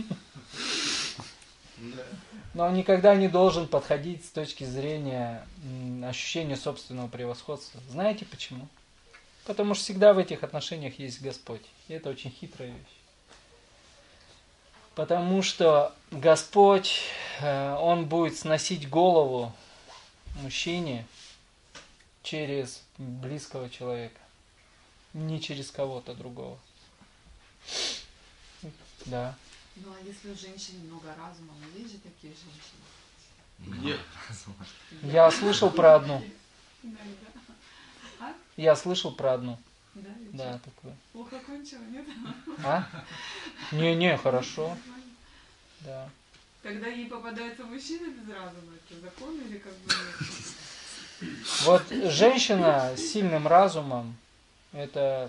S1: Но он никогда не должен подходить с точки зрения ощущения собственного превосходства. Знаете почему? Потому что всегда в этих отношениях есть Господь. И это очень хитрая вещь. Потому что Господь, Он будет сносить голову мужчине через близкого человека. Не через кого-то другого. Да.
S6: Ну а если у женщины много разума, но есть же такие женщины?
S2: Нет.
S1: Я слышал про одну.
S6: А?
S1: Я слышал про одну.
S6: Да,
S1: да, такое.
S6: Плохо кончила, нет?
S1: А? Не, хорошо. Да.
S6: Когда ей попадается мужчина без разума, это закон или как бы нет?
S1: Женщина с сильным разумом, это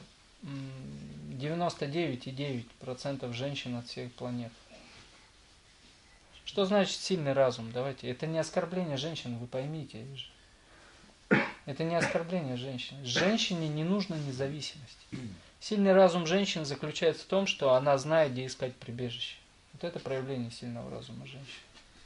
S1: 99,9% женщин от всех планет. Что значит сильный разум? Давайте. Это не оскорбление женщин, вы поймите. Это не оскорбление женщин. Женщине не нужна независимость. Сильный разум женщины заключается в том, что она знает, где искать прибежище. Это проявление сильного разума женщины.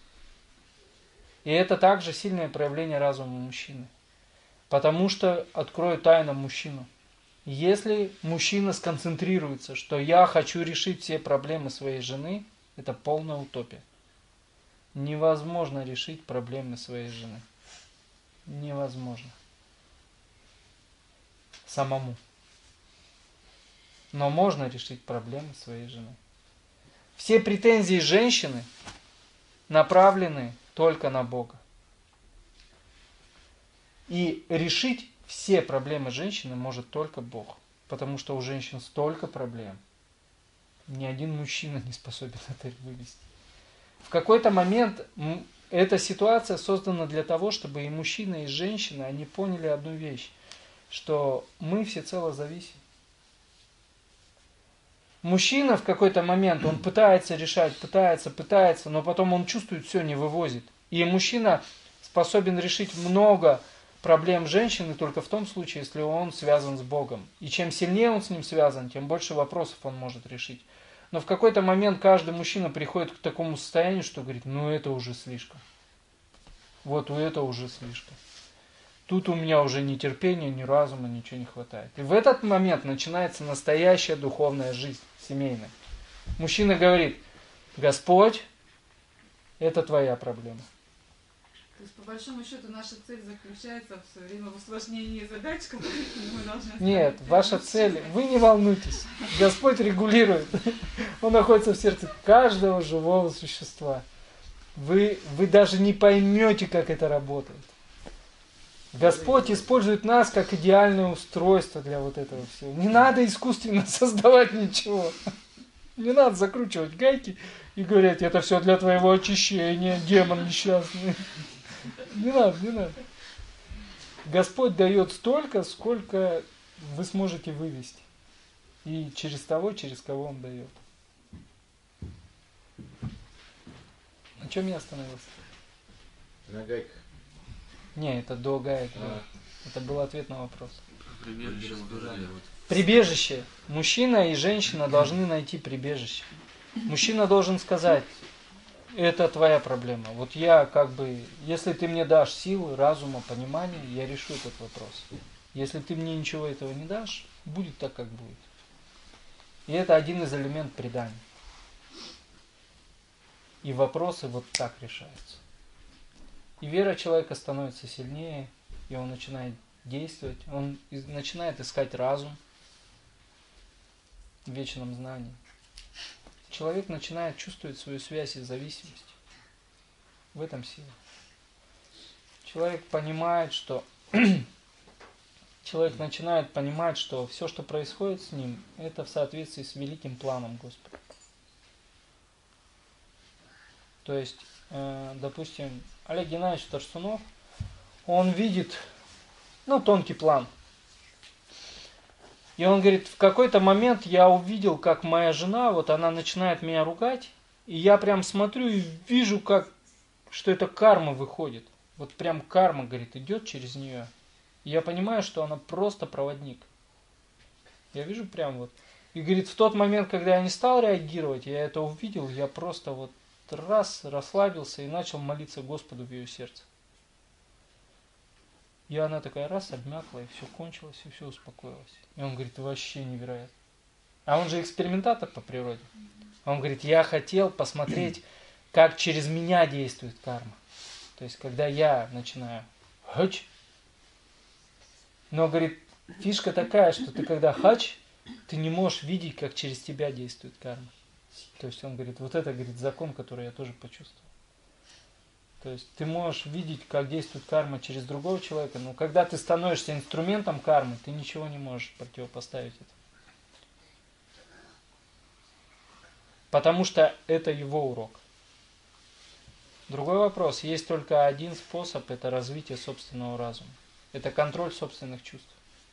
S1: И это также сильное проявление разума мужчины. Потому что, открою тайну мужчину, если мужчина сконцентрируется, что я хочу решить все проблемы своей жены, это полная утопия. Невозможно решить проблемы своей жены. Невозможно. Самому. Но можно решить проблемы своей жены. Все претензии женщины направлены только на Бога. И решить все проблемы женщины может только Бог. Потому что у женщин столько проблем. Ни один мужчина не способен это вывести. В какой-то момент эта ситуация создана для того, чтобы и мужчина, и женщина, они поняли одну вещь. Что мы всецело зависим. Мужчина в какой-то момент, он пытается решать, пытается, но потом он чувствует, все, не вывозит. И мужчина способен решить много проблем женщины только в том случае, если он связан с Богом. И чем сильнее он с ним связан, тем больше вопросов он может решить. Но в какой-то момент каждый мужчина приходит к такому состоянию, что говорит, это уже слишком. Это уже слишком. Тут у меня уже ни терпения, ни разума, ничего не хватает. И в этот момент начинается настоящая духовная жизнь семейная. Мужчина говорит, Господь, это твоя проблема.
S6: То есть, по большому счету, наша цель заключается все время в усложнении задач, которые мы должны ставить.
S1: Нет, ваша цель, вы не волнуйтесь, Господь регулирует. Он находится в сердце каждого живого существа. Вы даже не поймете, как это работает. Господь использует нас как идеальное устройство для вот этого всего. Не надо искусственно создавать ничего. Не надо закручивать гайки и говорить, это все для твоего очищения, демон несчастный. Не надо, не надо. Господь дает столько, сколько вы сможете вывести. И через того, через кого Он дает. На чем я остановился?
S2: На гайках.
S1: Не, это до гаек. Да. Это был ответ на вопрос.
S4: Прибежище мы говорили.
S1: Прибежище. Мужчина и женщина должны найти прибежище. Мужчина должен сказать, это твоя проблема. Вот я как бы, если ты мне дашь силы, разума, понимания, я решу этот вопрос. Если ты мне ничего этого не дашь, будет так, как будет. И это один из элементов предания. И вопросы вот так решаются. И вера человека становится сильнее, и он начинает действовать, он начинает искать разум в вечном знании. Человек начинает чувствовать свою связь и зависимость. В этом сила. Человек понимает, что человек начинает понимать, что все, что происходит с ним, это в соответствии с великим планом Господа. То есть, допустим, Олег Геннадьевич Торсунов, он видит, тонкий план. И он говорит, в какой-то момент я увидел, как моя жена, вот она начинает меня ругать, и я прям смотрю и вижу, что это карма выходит. Вот прям карма, говорит, идет через нее. И я понимаю, что она просто проводник. Я вижу прям вот. И говорит, в тот момент, когда я не стал реагировать, я это увидел, я просто вот расслабился и начал молиться Господу в ее сердце. И она такая обмякла, и все кончилось, и все успокоилось. И он говорит, вообще невероятно. А он же экспериментатор по природе. Он говорит, я хотел посмотреть, как через меня действует карма. То есть, когда я начинаю хач, но, говорит, фишка такая, что ты когда хач, ты не можешь видеть, как через тебя действует карма. То есть, он говорит, вот это, говорит, закон, который я тоже почувствовал. То есть ты можешь видеть, как действует карма через другого человека, но когда ты становишься инструментом кармы, ты ничего не можешь противопоставить этому. Потому что это его урок. Другой вопрос. Есть только один способ, это развитие собственного разума. Это контроль собственных чувств.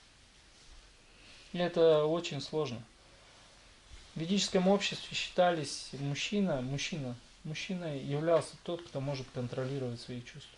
S1: И это очень сложно. В ведическом обществе считались Мужчина являлся тот, кто может контролировать свои чувства.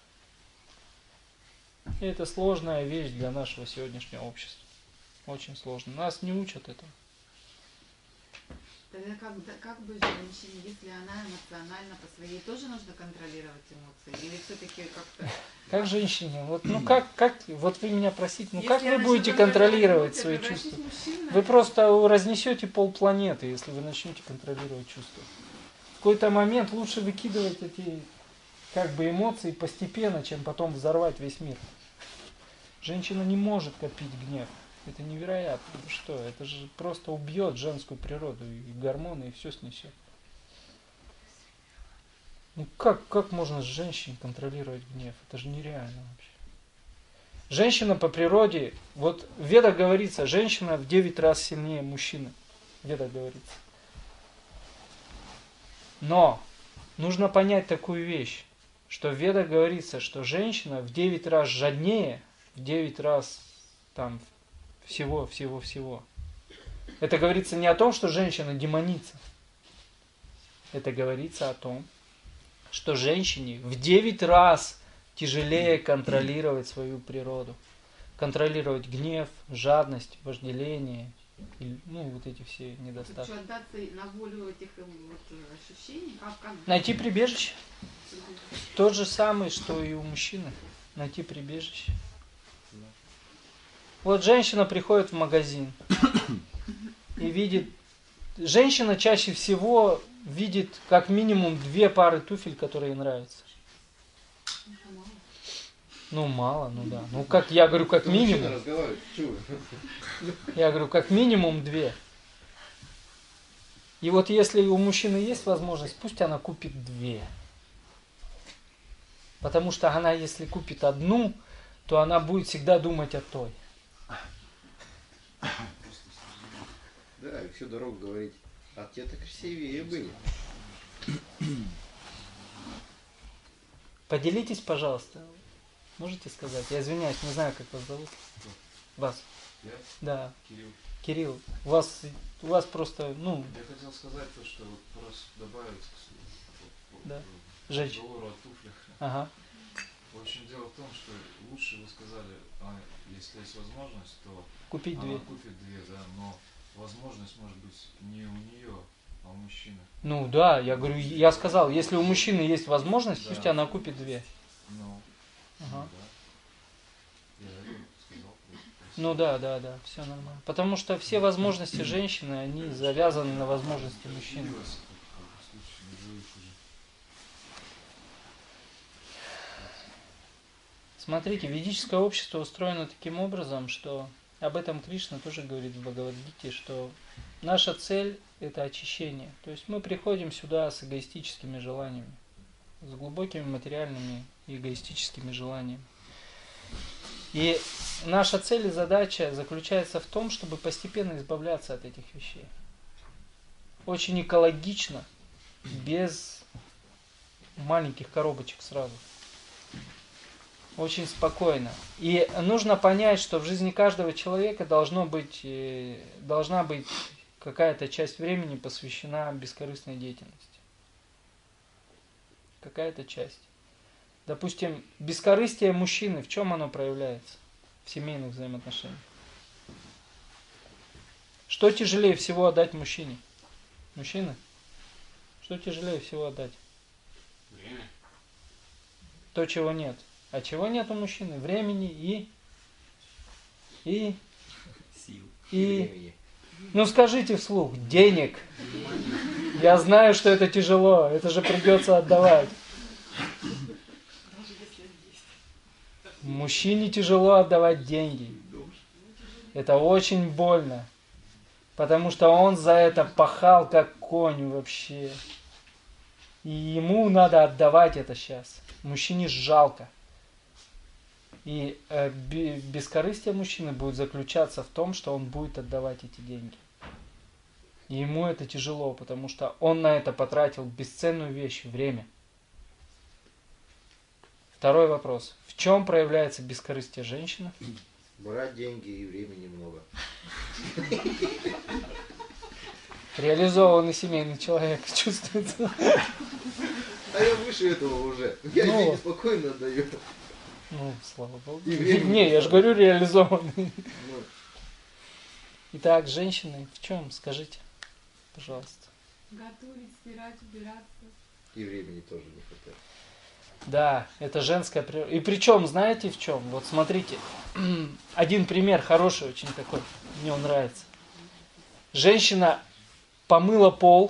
S1: И это сложная вещь для нашего сегодняшнего общества. Очень сложно. Нас не учат этому.
S9: Тогда как быть женщине, если она эмоционально по своей тоже нужно контролировать эмоции? Или все-таки как-то...
S1: Как женщине? Вот, вот вы меня просите, как вы будете контролировать свои чувства? Вы просто разнесете полпланеты, если вы начнете контролировать чувства. В какой-то момент лучше выкидывать эти эмоции постепенно, чем потом взорвать весь мир. Женщина не может копить гнев. Это невероятно. Ну что, это же просто убьет женскую природу, и гормоны, и все снесет. Как можно с женщиной контролировать гнев? Это же нереально вообще. Женщина по природе, вот в Ведах говорится, женщина в 9 раз сильнее мужчины. В Ведах говорится. Но нужно понять такую вещь, что в Ведах говорится, что женщина в 9 раз жаднее, в 9 раз там всего. Это говорится не о том, что женщина демоница. Это говорится о том, что женщине в 9 раз тяжелее контролировать свою природу. Контролировать гнев, жадность, вожделение, вот эти все недостатки.
S9: Что, отдаться на волю этих ощущений? Как?
S1: Найти прибежище. Тот же самый, что и у мужчины. Найти прибежище. Вот женщина приходит в магазин и видит... Женщина чаще всего видит как минимум 2 пары туфель, которые ей нравятся. Ну, мало, ну да. Ну, как я говорю, как
S2: Мужчина
S1: минимум.
S2: разговаривает. Чего?
S1: Я говорю, как минимум 2. И вот если у мужчины есть возможность, пусть она купит 2. Потому что она, если купит одну, то она будет всегда думать о той.
S2: Да, и всю дорогу говорить, а те-то красивее были.
S1: Поделитесь, пожалуйста. Можете сказать? Я извиняюсь, не знаю, как вас зовут. Вас.
S8: Я?
S1: Да.
S8: Кирилл.
S1: Кирилл, у вас просто, ну,
S8: Я хотел сказать то, что вот просто добавить к
S1: Да. Женщин.
S8: разговору о туфлях.
S1: Ага.
S8: В общем, дело в том, что лучше вы сказали, если есть возможность, то
S1: Купить 2.
S8: она купит 2, да, но возможность может быть не у нее, а у мужчины.
S1: Ну да, я говорю, я сказал, если у мужчины есть возможность,
S8: Да.
S1: пусть она купит 2.
S8: Ну,
S1: Ага.
S8: да. Я это сказал.
S1: Ну да, все нормально. Потому что все возможности женщины, они завязаны на возможности мужчины. Смотрите, ведическое общество устроено таким образом, что об этом Кришна тоже говорит в Бхагавад-гите, что наша цель – это очищение. То есть мы приходим сюда с эгоистическими желаниями, с глубокими материальными и эгоистическими желаниями. И наша цель и задача заключается в том, чтобы постепенно избавляться от этих вещей. Очень экологично, без маленьких коробочек сразу. Очень спокойно. И нужно понять, что в жизни каждого человека должна быть какая-то часть времени посвящена бескорыстной деятельности. Какая-то часть. Допустим, бескорыстие мужчины, в чем оно проявляется? В семейных взаимоотношениях. Что тяжелее всего отдать мужчине? Мужчина? Что тяжелее всего отдать?
S5: Время.
S1: То, чего нет. А чего нет у мужчины? Времени и
S7: Сил.
S2: Времени.
S1: ну скажите вслух, денег. Я знаю, что это тяжело, это же придется отдавать. Мужчине тяжело отдавать деньги. Это очень больно. Потому что он за это пахал как конь вообще. И ему надо отдавать это сейчас. Мужчине жалко. И бескорыстие мужчины будет заключаться в том, что он будет отдавать эти деньги. И ему это тяжело, потому что он на это потратил бесценную вещь – время. Второй вопрос. В чем проявляется бескорыстие женщины?
S2: Брать деньги и времени много.
S1: Реализованный семейный человек чувствуется.
S2: А я выше этого уже. Я
S1: Ну.
S2: деньги спокойно отдаю.
S1: Ну, слава богу.
S2: И времени
S1: Не, я же говорю реализованный.
S2: Ну,
S1: Итак, женщины, в чем? Скажите, пожалуйста.
S6: Готовить, стирать, убираться.
S2: и времени тоже не хватает.
S1: Да, это женская природа. И причем, знаете в чем? Вот смотрите, один пример хороший очень такой, мне он нравится. Женщина помыла пол,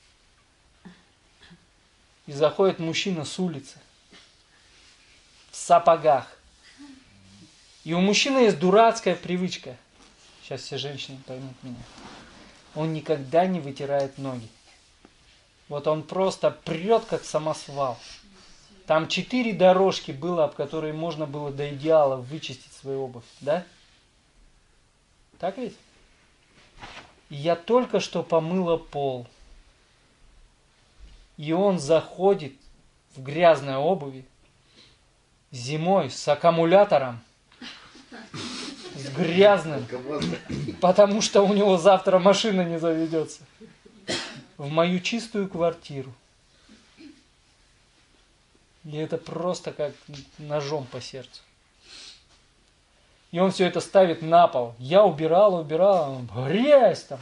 S1: и заходит мужчина с улицы в сапогах. И у мужчины есть дурацкая привычка. Сейчас все женщины поймут меня. Он никогда не вытирает ноги. Вот он просто прет, как самосвал. Там 4 дорожки было, об которые можно было до идеала вычистить свою обувь. Да? Так ведь? И я только что помыла пол. И он заходит в грязной обуви зимой с аккумулятором, с грязным, потому что у него завтра машина не заведется, в мою чистую квартиру. И это просто как ножом по сердцу. И он все это ставит на пол. Я убирала, грязь там.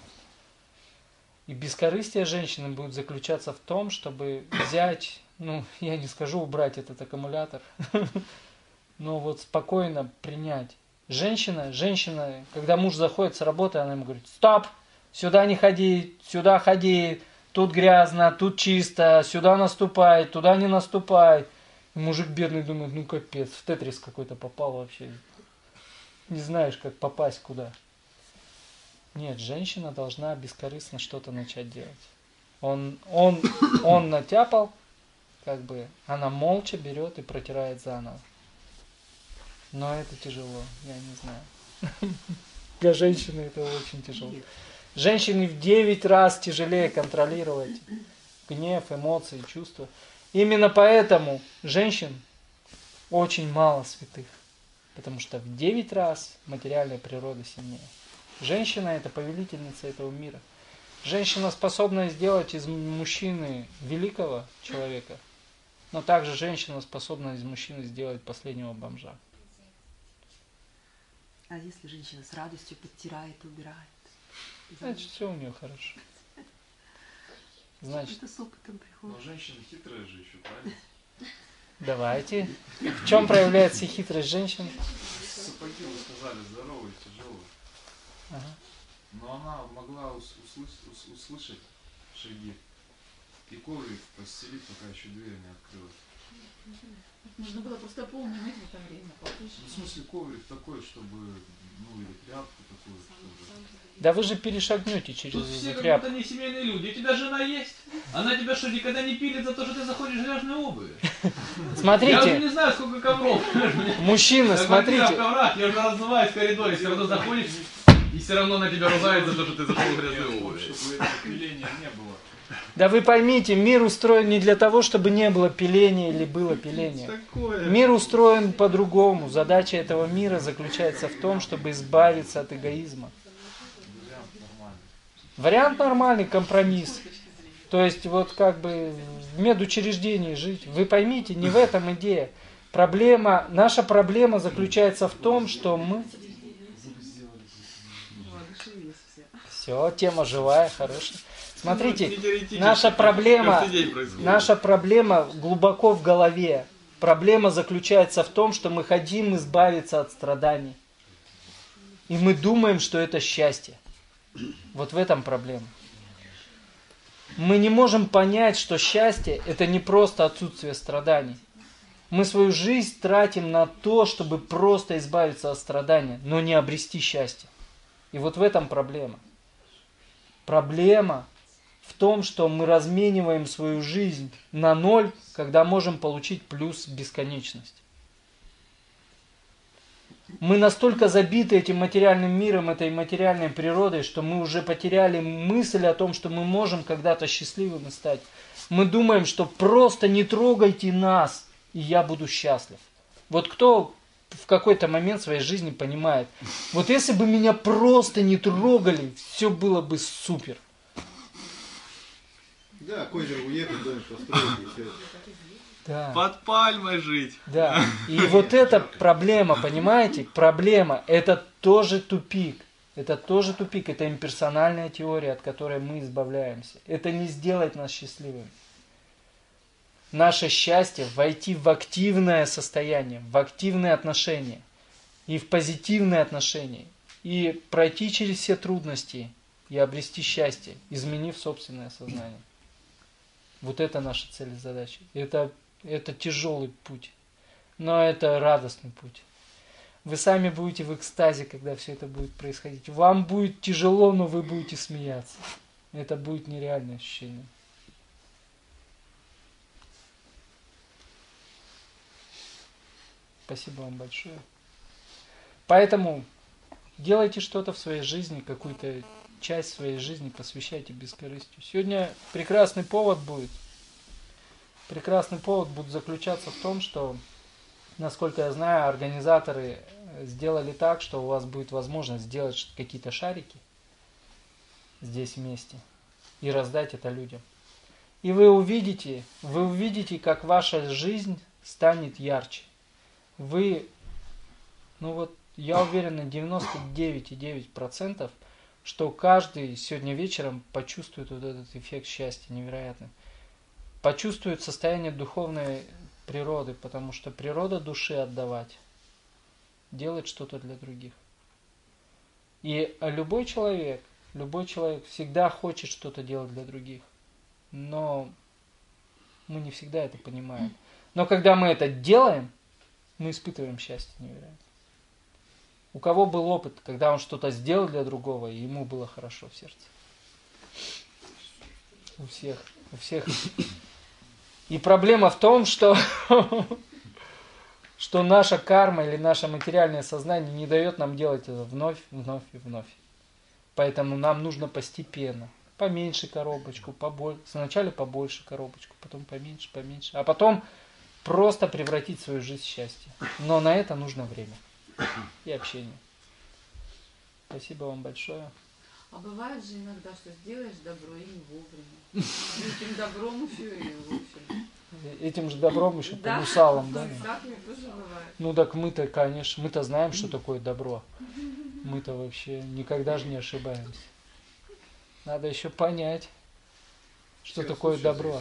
S1: И бескорыстие женщины будет заключаться в том, чтобы взять, я не скажу убрать этот аккумулятор, но вот спокойно принять. Женщина, когда муж заходит с работы, она ему говорит: стоп, сюда не ходи, сюда ходи, тут грязно, тут чисто, сюда наступай, туда не наступай. Мужик бедный думает, ну капец, в тетрис какой-то попал вообще. Не знаешь, как попасть куда. Нет, женщина должна бескорыстно что-то начать делать. Он натяпал, как бы, она молча берет и протирает заново. Но это тяжело, я не знаю. Для женщины это очень тяжело. Женщине в 9 раз тяжелее контролировать гнев, эмоции, чувства. Именно поэтому женщин очень мало святых. Потому что в 9 раз материальная природа сильнее. Женщина – это повелительница этого мира. Женщина способна сделать из мужчины великого человека, но также женщина способна из мужчины сделать последнего бомжа.
S10: А если женщина с радостью подтирает и убирает?
S1: Значит, все у нее хорошо. Значит,
S10: это с опытом приходит.
S8: Но женщина хитрая же еще, правильно?
S1: Давайте. В чем проявляется хитрость женщин?
S8: Сапоги, вы сказали, здоровые, тяжелые.
S1: Ага.
S8: Но она могла услышать шаги. И коврик постелить, пока еще дверь не открылась.
S9: Нужно было просто пол не мыть в это время.
S8: Ну, в смысле, коврик такой, чтобы, ну, или тряпку такую, чтобы...
S1: Да вы же перешагнете через
S4: Тут все как
S1: тряпку.
S4: будто не семейные люди. У тебя жена есть? Она тебя что, никогда не пилит за то, что ты заходишь в грязные обуви?
S1: Смотрите.
S4: Я уже не знаю, сколько ковров.
S1: Мужчина, смотрите.
S4: В коврах, я уже раззываюсь в коридоре, все равно заходишь, и все равно на тебя ругают за то, что ты зашел в грязные обуви.
S8: Чтобы этого пиления не было.
S1: Да вы поймите, мир устроен не для того, чтобы не было пиления или было пиление. Мир устроен по-другому. Задача этого мира заключается в том, чтобы избавиться от эгоизма. Вариант нормальный, компромисс. То есть вот как бы в медучреждении жить. Вы поймите, не в этом идея. Наша проблема заключается в том, что мы... Все, тема живая, хорошая. Смотрите, наша проблема глубоко в голове. Проблема заключается в том, что мы хотим избавиться от страданий. И мы думаем, что это счастье. Вот в этом проблема. Мы не можем понять, что счастье – это не просто отсутствие страданий. Мы свою жизнь тратим на то, чтобы просто избавиться от страдания, но не обрести счастье. И вот в этом проблема. Проблема в том, что мы размениваем свою жизнь на ноль, когда можем получить плюс бесконечность. Мы настолько забиты этим материальным миром, этой материальной природой, что мы уже потеряли мысль о том, что мы можем когда-то счастливыми стать. Мы думаем, что просто не трогайте нас, и я буду счастлив. Вот кто в какой-то момент своей жизни понимает, вот если бы меня просто не трогали, все было бы супер.
S2: Да, к озеру уехать, домик построить и все.
S1: Да.
S4: Под пальмой жить.
S1: Да. И вот эта проблема, понимаете? Проблема. Это тоже тупик. Это тоже тупик. Это имперсональная теория, от которой мы избавляемся. Это не сделает нас счастливыми. Наше счастье – войти в активное состояние, в активные отношения. И в позитивные отношения. И пройти через все трудности. И обрести счастье, изменив собственное сознание. Вот это наша цель и задача. Это тяжелый путь, но это радостный путь. Вы сами будете в экстазе, когда все это будет происходить. Вам будет тяжело, но вы будете смеяться. Это будет нереальное ощущение. Спасибо вам большое. Поэтому делайте что-то в своей жизни, какую-то часть своей жизни посвящайте бескорыстию. Сегодня прекрасный повод будет. Прекрасный повод будет заключаться в том, что, насколько я знаю, организаторы сделали так, что у вас будет возможность сделать какие-то шарики здесь вместе и раздать это людям. И вы увидите, как ваша жизнь станет ярче. Я уверен на 99,9%, что каждый сегодня вечером почувствует вот этот эффект счастья невероятный. Почувствует состояние духовной природы, потому что природа души отдавать, делать что-то для других. И любой человек всегда хочет что-то делать для других, но мы не всегда это понимаем. Но когда мы это делаем, мы испытываем счастье невероятно. У кого был опыт, когда он что-то сделал для другого, и ему было хорошо в сердце? У всех. У всех. И проблема в том, что наша карма или наше материальное сознание не дает нам делать это вновь, вновь и вновь. Поэтому нам нужно постепенно. Поменьше коробочку, побольше. Сначала побольше коробочку, потом поменьше, поменьше. А потом просто превратить свою жизнь в счастье. Но на это нужно время и общение. Спасибо вам большое.
S9: А бывает же иногда, что сделаешь добро и не вовремя. Этим добром еще и в общем.
S1: Этим же добром еще
S9: Да.
S1: по гусалам, да?
S9: Так тоже бывает.
S1: Ну так мы-то, конечно, мы-то знаем, что такое добро. Мы-то вообще никогда же не ошибаемся. Надо еще понять, что такое добро.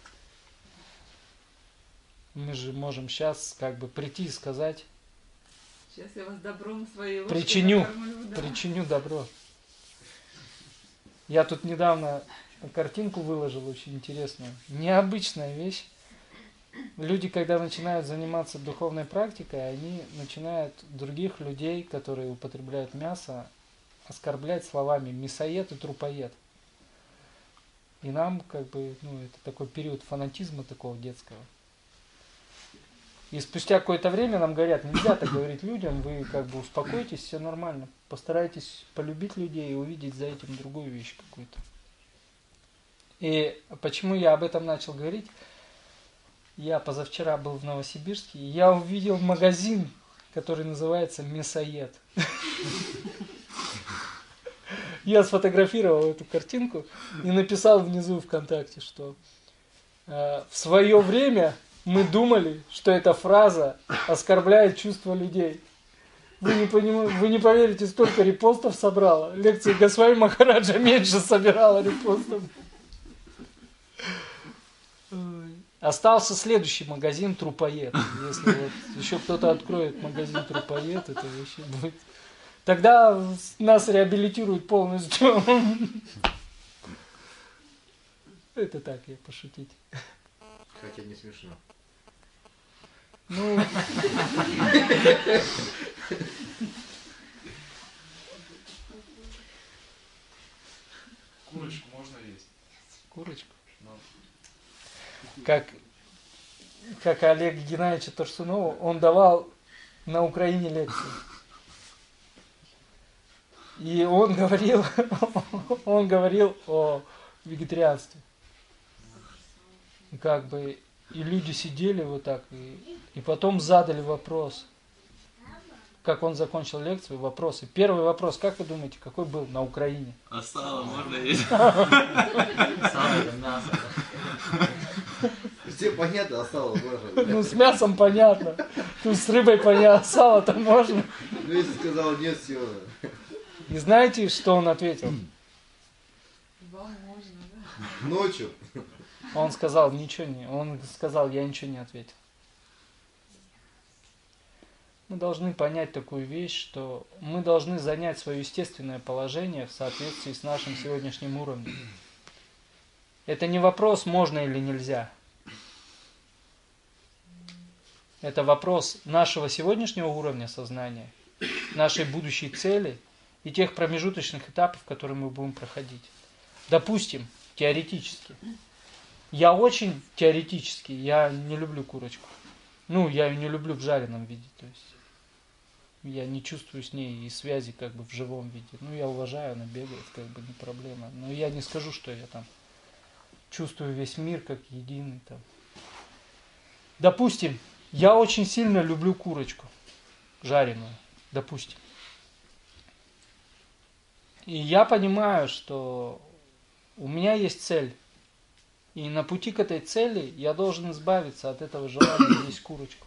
S1: Мы же можем сейчас как бы прийти и сказать,
S9: Сейчас я вас добром своей ложкой
S1: причиню
S9: накормлю, да.
S1: причиню добро. Я тут недавно картинку выложил очень интересную. Необычная вещь. Люди, когда начинают заниматься духовной практикой, они начинают других людей, которые употребляют мясо, оскорблять словами мясоед и трупоед. И нам как бы, это такой период фанатизма такого детского. И спустя какое-то время нам говорят, нельзя так говорить людям, вы как бы успокойтесь, все нормально. Постарайтесь полюбить людей и увидеть за этим другую вещь какую-то. И почему я об этом начал говорить? Я позавчера был в Новосибирске, и я увидел магазин, который называется «Мясоед». Я сфотографировал эту картинку и написал внизу ВКонтакте, что в свое время мы думали, что эта фраза оскорбляет чувства людей. Вы не поверите, столько репостов собрала. Лекции Госвами Махараджа меньше собирала репостов. Остался следующий магазин «Трупоед». Если вот еще кто-то откроет магазин «Трупоед», это вообще будет... Тогда нас реабилитируют полностью. Это так, я пошутить.
S2: Хотя не смешно.
S1: Ну...
S8: Курочку можно есть?
S1: Курочку?
S8: Но.
S1: Как Олег Геннадьевича Торсунова, он давал на Украине лекции. И он говорил о вегетарианстве. Как бы, и люди сидели вот так, и потом задали вопрос. Как он закончил лекцию, вопросы. Первый вопрос, как вы думаете, какой был на Украине?
S4: А сало можно есть?
S7: Сало это мясо.
S2: Все понятно, а сало можно.
S1: Ну, с мясом понятно. Тут с рыбой понятно, сало-то можно.
S2: Ну, если сказал нет, все.
S1: И знаете, что он ответил?
S9: Вам можно, да?
S2: Ночью.
S1: Он сказал, я ничего не ответил. Мы должны понять такую вещь, что мы должны занять свое естественное положение в соответствии с нашим сегодняшним уровнем. Это не вопрос, можно или нельзя. Это вопрос нашего сегодняшнего уровня сознания, нашей будущей цели и тех промежуточных этапов, которые мы будем проходить. Допустим, теоретически. Я очень теоретически, я не люблю курочку. Ну, я ее не люблю в жареном виде, то есть я не чувствую с ней и связи как бы в живом виде. Ну, я уважаю, она бегает, как бы не проблема. Но я не скажу, что я там чувствую весь мир как единый там. Допустим, я очень сильно люблю курочку жареную, допустим. И я понимаю, что у меня есть цель. И на пути к этой цели я должен избавиться от этого желания есть курочку.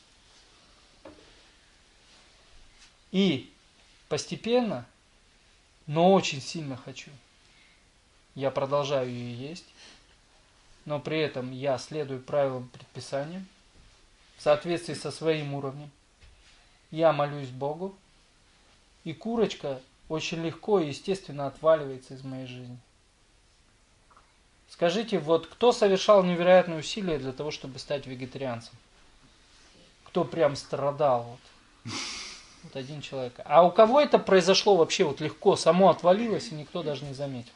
S1: И постепенно, но очень сильно хочу, я продолжаю ее есть, но при этом я следую правилам предписания в соответствии со своим уровнем. Я молюсь Богу, и курочка очень легко и естественно отваливается из моей жизни. Скажите, вот кто совершал невероятные усилия для того, чтобы стать вегетарианцем? Кто прям страдал? Вот один человек. А у кого это произошло вообще вот легко, само отвалилось, и никто даже не заметил?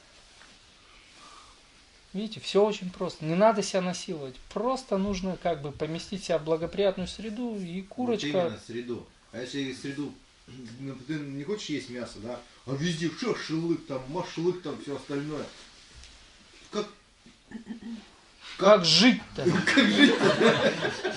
S1: Видите, все очень просто. Не надо себя насиловать. Просто нужно как бы поместить себя в благоприятную среду, и курочка...
S2: Вот именно среду. А если среду, ты не хочешь есть мясо, да? А везде шашлык, там, машлык, там, все остальное.
S1: Как жить-то?
S2: Как жить-то?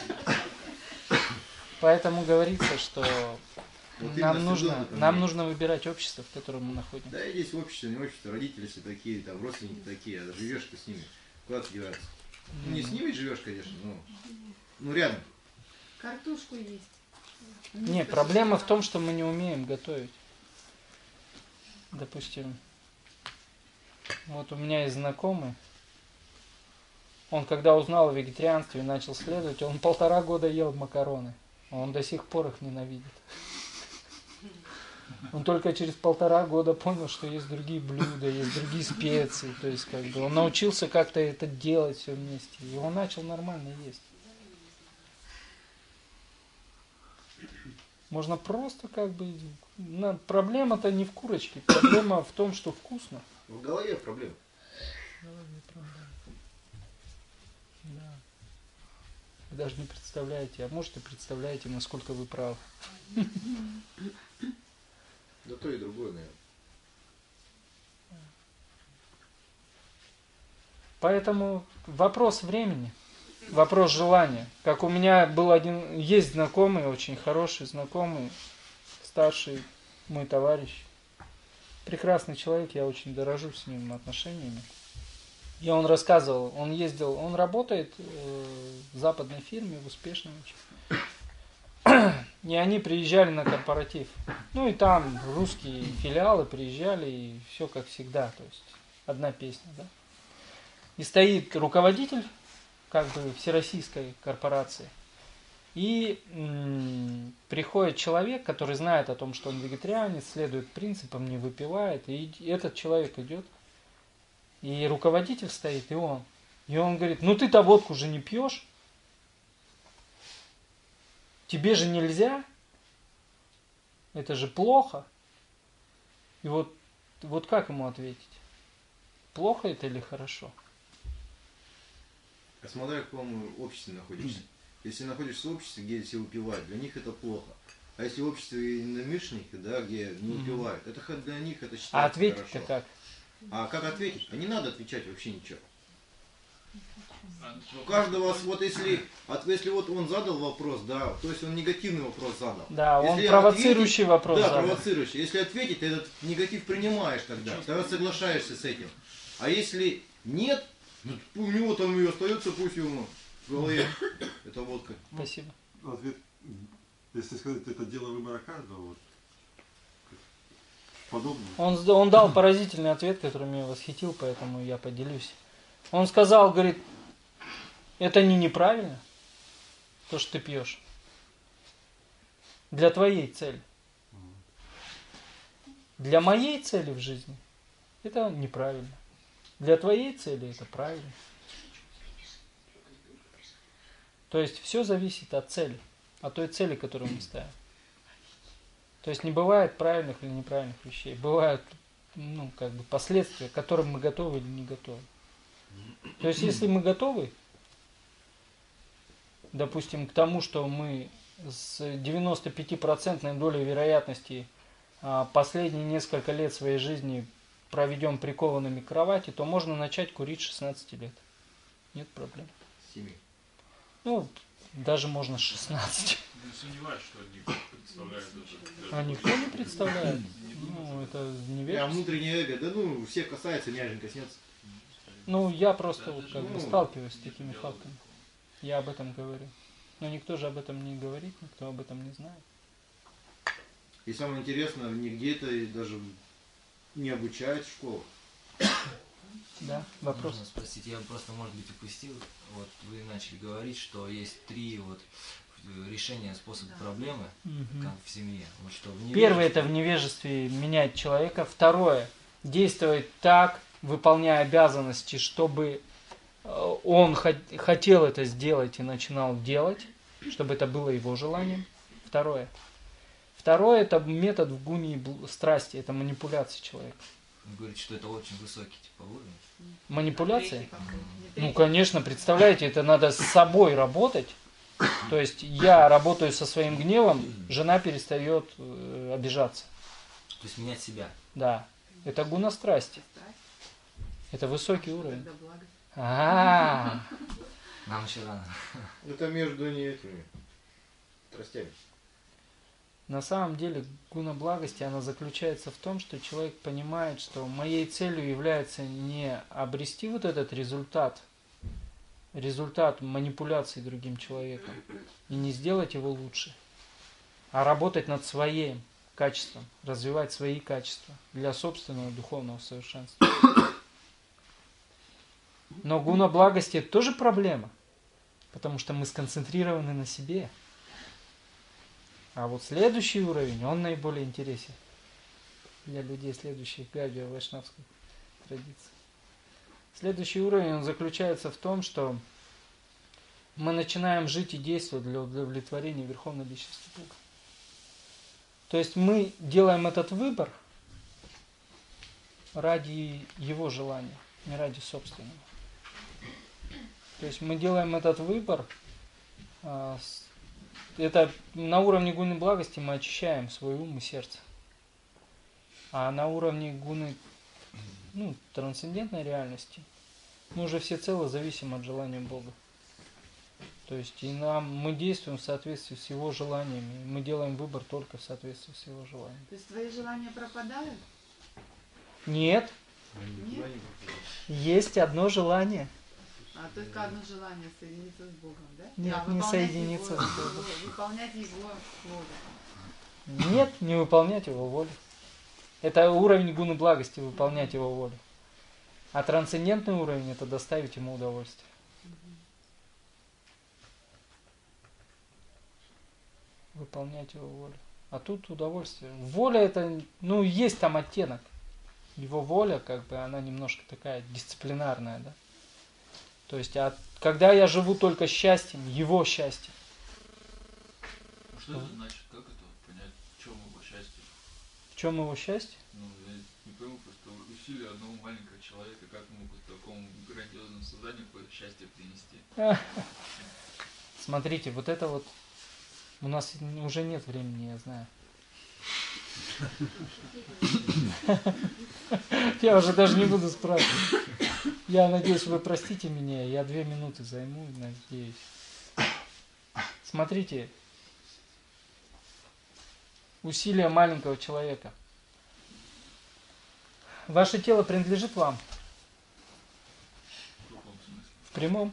S1: Поэтому говорится, что
S2: Вот
S1: нам
S2: именно
S1: нужно выбирать общество, в котором мы находимся.
S2: Да, и здесь общество, не общество, родители все такие, там, родственники такие, а живешь ты с ними, куда ты деваться? Ну, не с ними живешь, конечно, но ну рядом.
S6: Картошку есть.
S1: Не, проблема в том, что мы не умеем готовить. Допустим, вот у меня есть знакомый, он когда узнал о вегетарианстве и начал следовать, он 1,5 года ел макароны. Он до сих пор их ненавидит. Он только через 1,5 года понял, что есть другие блюда, есть другие специи. То есть как бы он научился как-то это делать все вместе. И он начал нормально есть. Можно просто как бы... Проблема-то не в курочке, проблема в том, что вкусно.
S2: В голове проблема.
S1: Да. Вы даже не представляете, а может и представляете, насколько вы правы.
S2: Да то и другое, наверное.
S1: Поэтому вопрос времени, вопрос желания. Как у меня был есть знакомый, очень хороший знакомый, старший мой товарищ. Прекрасный человек, я очень дорожу с ним отношениями. И он рассказывал, он работает в западной фирме, в успешной очень. И они приезжали на корпоратив. Ну и там русские филиалы приезжали, и все как всегда. То есть одна песня, да. И стоит руководитель, как бы всероссийской корпорации. И приходит человек, который знает о том, что он вегетарианец, следует принципам, не выпивает. И этот человек идет. И руководитель стоит, и он. И он говорит, ну ты-то водку же не пьешь. Тебе же нельзя. Это же плохо. И вот как ему ответить? Плохо это или хорошо?
S2: А смотря в каком обществе находишься. Если находишься в обществе, где все выпивают, для них это плохо. А если в обществе иномышленников, да, где не выпивают, это для них это считается.
S1: А ответить-то как?
S2: А как ответить? А не надо отвечать вообще ничего. У каждого, вот если вот он задал вопрос, да, то есть он негативный вопрос задал.
S1: Да, он
S2: если
S1: провоцирующий вопрос
S2: задал.
S1: задал.
S2: Да, провоцирующий. Если ответить, ты этот негатив принимаешь тогда соглашаешься с этим. А если нет, ну, у него там и остается, пусть ему в голове эта водка.
S1: Спасибо.
S11: Ответ, если сказать, это дело выбора каждого, вот, подобное.
S1: Он дал поразительный ответ, который меня восхитил, поэтому я поделюсь. Он сказал, говорит, это неправильно, то, что ты пьешь. Для твоей цели. Для моей цели в жизни это неправильно. Для твоей цели это правильно. То есть все зависит от цели, от той цели, которую мы ставим. То есть не бывает правильных или неправильных вещей. Бывают последствия, к которым мы готовы или не готовы. То есть если мы готовы, допустим, к тому, что мы с 95% долей вероятности последние несколько лет своей жизни проведем прикованными к кровати, то можно начать курить 16 лет. Нет проблем.
S2: 7.
S1: Ну, даже можно с 16.
S12: Не сомневаюсь, что они представляют это.
S1: А никто не представляет. Ну, это невежество.
S2: А внутреннее эго, да ну, всех касается, меня же не коснется.
S1: Ну, я просто сталкиваюсь с такими фактами. Я об этом говорю. Но никто же об этом не говорит, никто об этом не знает.
S2: И самое интересное, нигде это даже не обучают в школах.
S1: Да, вопрос.
S7: Можно спросить, я просто, может быть, упустил. Вот вы начали говорить, что есть 3 решения способа проблемы в семье. Вот что
S1: Первое — это в невежестве менять человека. Второе — действовать так, выполняя обязанности, чтобы он хотел это сделать и начинал делать, чтобы это было его желанием. Второе. Второе, это метод в гуне страсти, это манипуляция человека.
S7: Вы говорите, что это очень высокий типа уровень.
S1: Манипуляция? Ну, конечно, представляете, это надо с собой работать. То есть я работаю со своим гневом, жена перестает обижаться.
S7: То есть менять себя.
S1: Да. Это гуна страсти. Это высокий уровень.
S7: Нам еще рано.
S2: Это между не этими страстями.
S1: На самом деле гуна благости, она заключается в том, что человек понимает, что моей целью является не обрести вот этот результат манипуляции другим человеком, и не сделать его лучше, а работать над своим качеством, развивать свои качества для собственного духовного совершенства. Но гуна благости это тоже проблема, потому что мы сконцентрированы на себе. А вот следующий уровень, он наиболее интересен для людей, следующих гавья вайшнавской традиции. Следующий уровень, он заключается в том, что мы начинаем жить и действовать для удовлетворения Верховной Личности Бога. То есть мы делаем этот выбор ради Его желания, не ради собственного. То есть мы делаем этот выбор, это на уровне гуны благости мы очищаем свой ум и сердце. А на уровне гуны трансцендентной реальности мы уже всецело зависим от желания Бога. То есть и мы действуем в соответствии с Его желаниями. Мы делаем выбор только в соответствии с Его желаниями.
S9: То есть твои желания пропадают?
S1: Нет.
S9: Нет?
S1: Есть одно желание.
S9: Только одно желание соединиться с Богом, да?
S1: Нет, не соединиться с Богом.
S9: Выполнять Его волю.
S1: Нет, не выполнять Его волю. Это уровень гуны благости, выполнять Его волю. А трансцендентный уровень – это доставить Ему удовольствие. Выполнять Его волю. А тут удовольствие. Воля – это, есть там оттенок. Его воля, она немножко такая дисциплинарная, да? То есть, когда я живу только счастьем, Его счастьем.
S12: Что это значит? Как это понять? В чем его счастье?
S1: В чем его счастье?
S12: Я не пойму, просто усилия одного маленького человека, как могут такому грандиозному созданию какое-то счастье принести?
S1: Смотрите, вот это вот у нас уже нет времени, я знаю. Я уже даже не буду спрашивать. Я надеюсь, вы простите меня, я 2 минуты займу, надеюсь. Смотрите, усилия маленького человека. Ваше тело принадлежит вам? В прямом?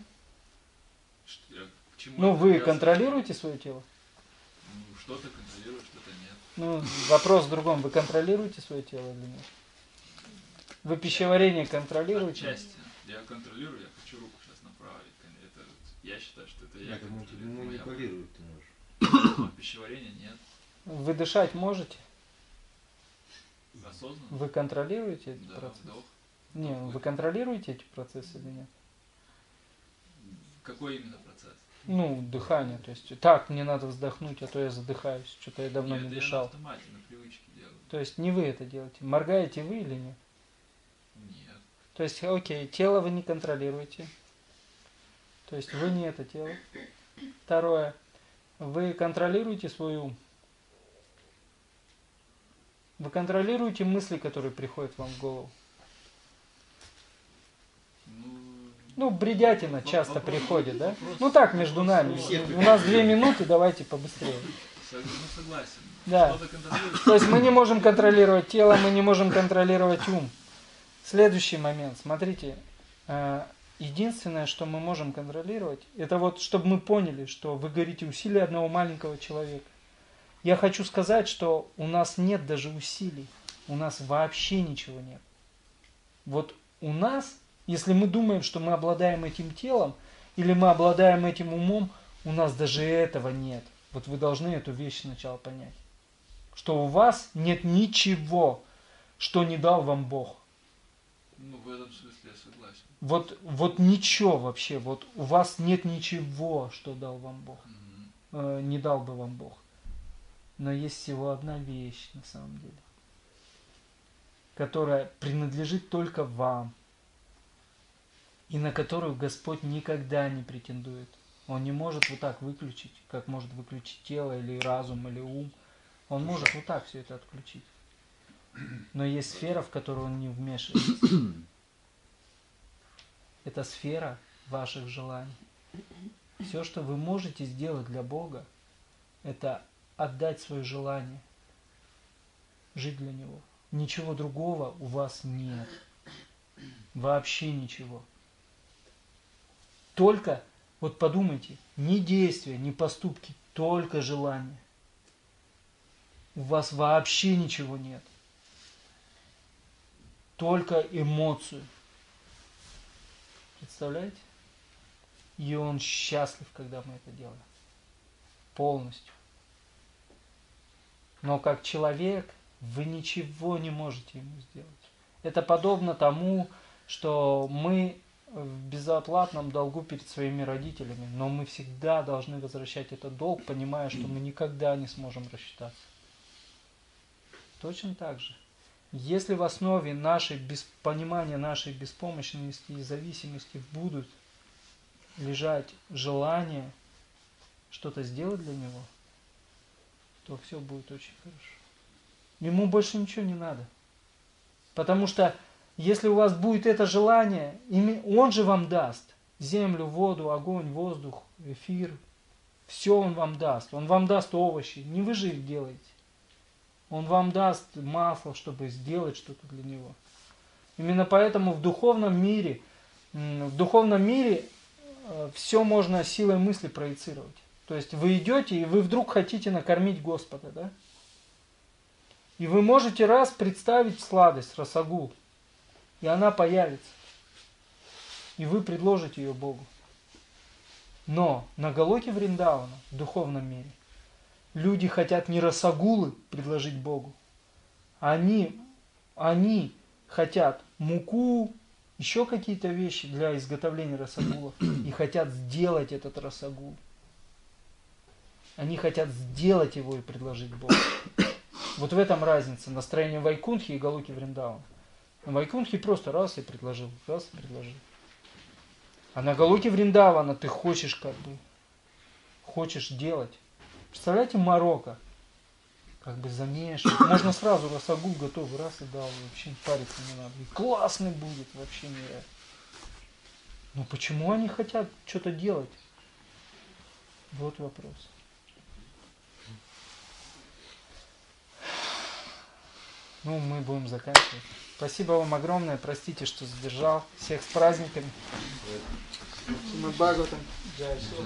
S1: Вы контролируете свое тело?
S12: Что-то контролирую, что-то нет.
S1: Вопрос в другом. Вы контролируете свое тело или нет? Вы пищеварение контролируете?
S12: Отчасти. Я контролирую, я хочу руку сейчас направить. Я считаю, что это я контролирую.
S2: Манипулирует ты можешь.
S12: А пищеварения нет.
S1: Вы дышать можете?
S12: Осознанно?
S1: Вы контролируете эти процессы?
S12: Вдох.
S1: Не, вы контролируете эти процессы или нет?
S12: Какой именно процесс?
S1: Дыхание. То есть, так, мне надо вздохнуть, а то я задыхаюсь. Что-то я давно не дышал.
S12: Я на автомате, на привычке делаю.
S1: То есть, не вы это делаете. Моргаете вы или нет?
S12: Нет.
S1: То есть, окей, тело вы не контролируете. То есть, вы не это тело. Второе. Вы контролируете свой ум. Вы контролируете мысли, которые приходят вам в голову. Бредятина часто приходит, да? Так, между нами. У нас 2 минуты, давайте побыстрее.
S12: Согласен.
S1: Да. То есть мы не можем контролировать тело, мы не можем контролировать ум. Следующий момент. Смотрите, единственное, что мы можем контролировать, это вот, чтобы мы поняли, что вы говорите усилия одного маленького человека. Я хочу сказать, что у нас нет даже усилий. У нас вообще ничего нет. Вот у нас, если мы думаем, что мы обладаем этим телом, или мы обладаем этим умом, у нас даже этого нет. Вот вы должны эту вещь сначала понять. Что у вас нет ничего, что не дал вам Бог.
S12: Ну, в этом смысле я согласен.
S1: Вот ничего вообще, вот у вас нет ничего, что дал вам Бог. Не дал бы вам Бог. Но есть всего одна вещь на самом деле, которая принадлежит только вам, и на которую Господь никогда не претендует. Он не может вот так выключить, как может выключить тело, или разум, или ум. Он может вот так все это отключить. Но есть сфера, в которую он не вмешивается. Это сфера ваших желаний. Все, что вы можете сделать для Бога, это отдать свое желание, жить для Него. Ничего другого у вас нет. Вообще ничего. Только, вот подумайте, ни действия, ни поступки, только желание. У вас вообще ничего нет. Только эмоцию. Представляете? И Он счастлив, когда мы это делаем. Полностью. Но как человек вы ничего не можете ему сделать. Это подобно тому, что мы в безоплатном долгу перед своими родителями, но мы всегда должны возвращать этот долг, понимая, что мы никогда не сможем рассчитаться. Точно так же. Если в основе понимания нашей беспомощности и зависимости будут лежать желания что-то сделать для Него, то все будет очень хорошо. Ему больше ничего не надо. Потому что если у вас будет это желание, Он же вам даст землю, воду, огонь, воздух, эфир. Все Он вам даст. Он вам даст овощи. Не вы же их делаете. Он вам даст масло, чтобы сделать что-то для Него. Именно поэтому в духовном мире все можно силой мысли проецировать. То есть вы идете, и вы вдруг хотите накормить Господа, да? И вы можете раз представить сладость, росогул, и она появится. И вы предложите ее Богу. Но на Галоке Вриндавана, в духовном мире, люди хотят не росогулы предложить Богу. Они хотят муку, еще какие-то вещи для изготовления росогулов. И хотят сделать этот росогул. Они хотят сделать его и предложить Богу. Вот в этом разница настроения Вайкунтхи и Галоки Вриндавана. На Вайкунтхе просто раз и предложил, раз и предложил. А на Галоке Вриндавана ты хочешь делать. Представляете, Марокко, замешивать. Можно сразу росогул готовый, раз и дал, вообще париться не надо. И классный будет, вообще нереально. Но почему они хотят что-то делать? Вот вопрос. Мы будем заканчивать. Спасибо вам огромное, простите, что задержал. Всех с праздниками.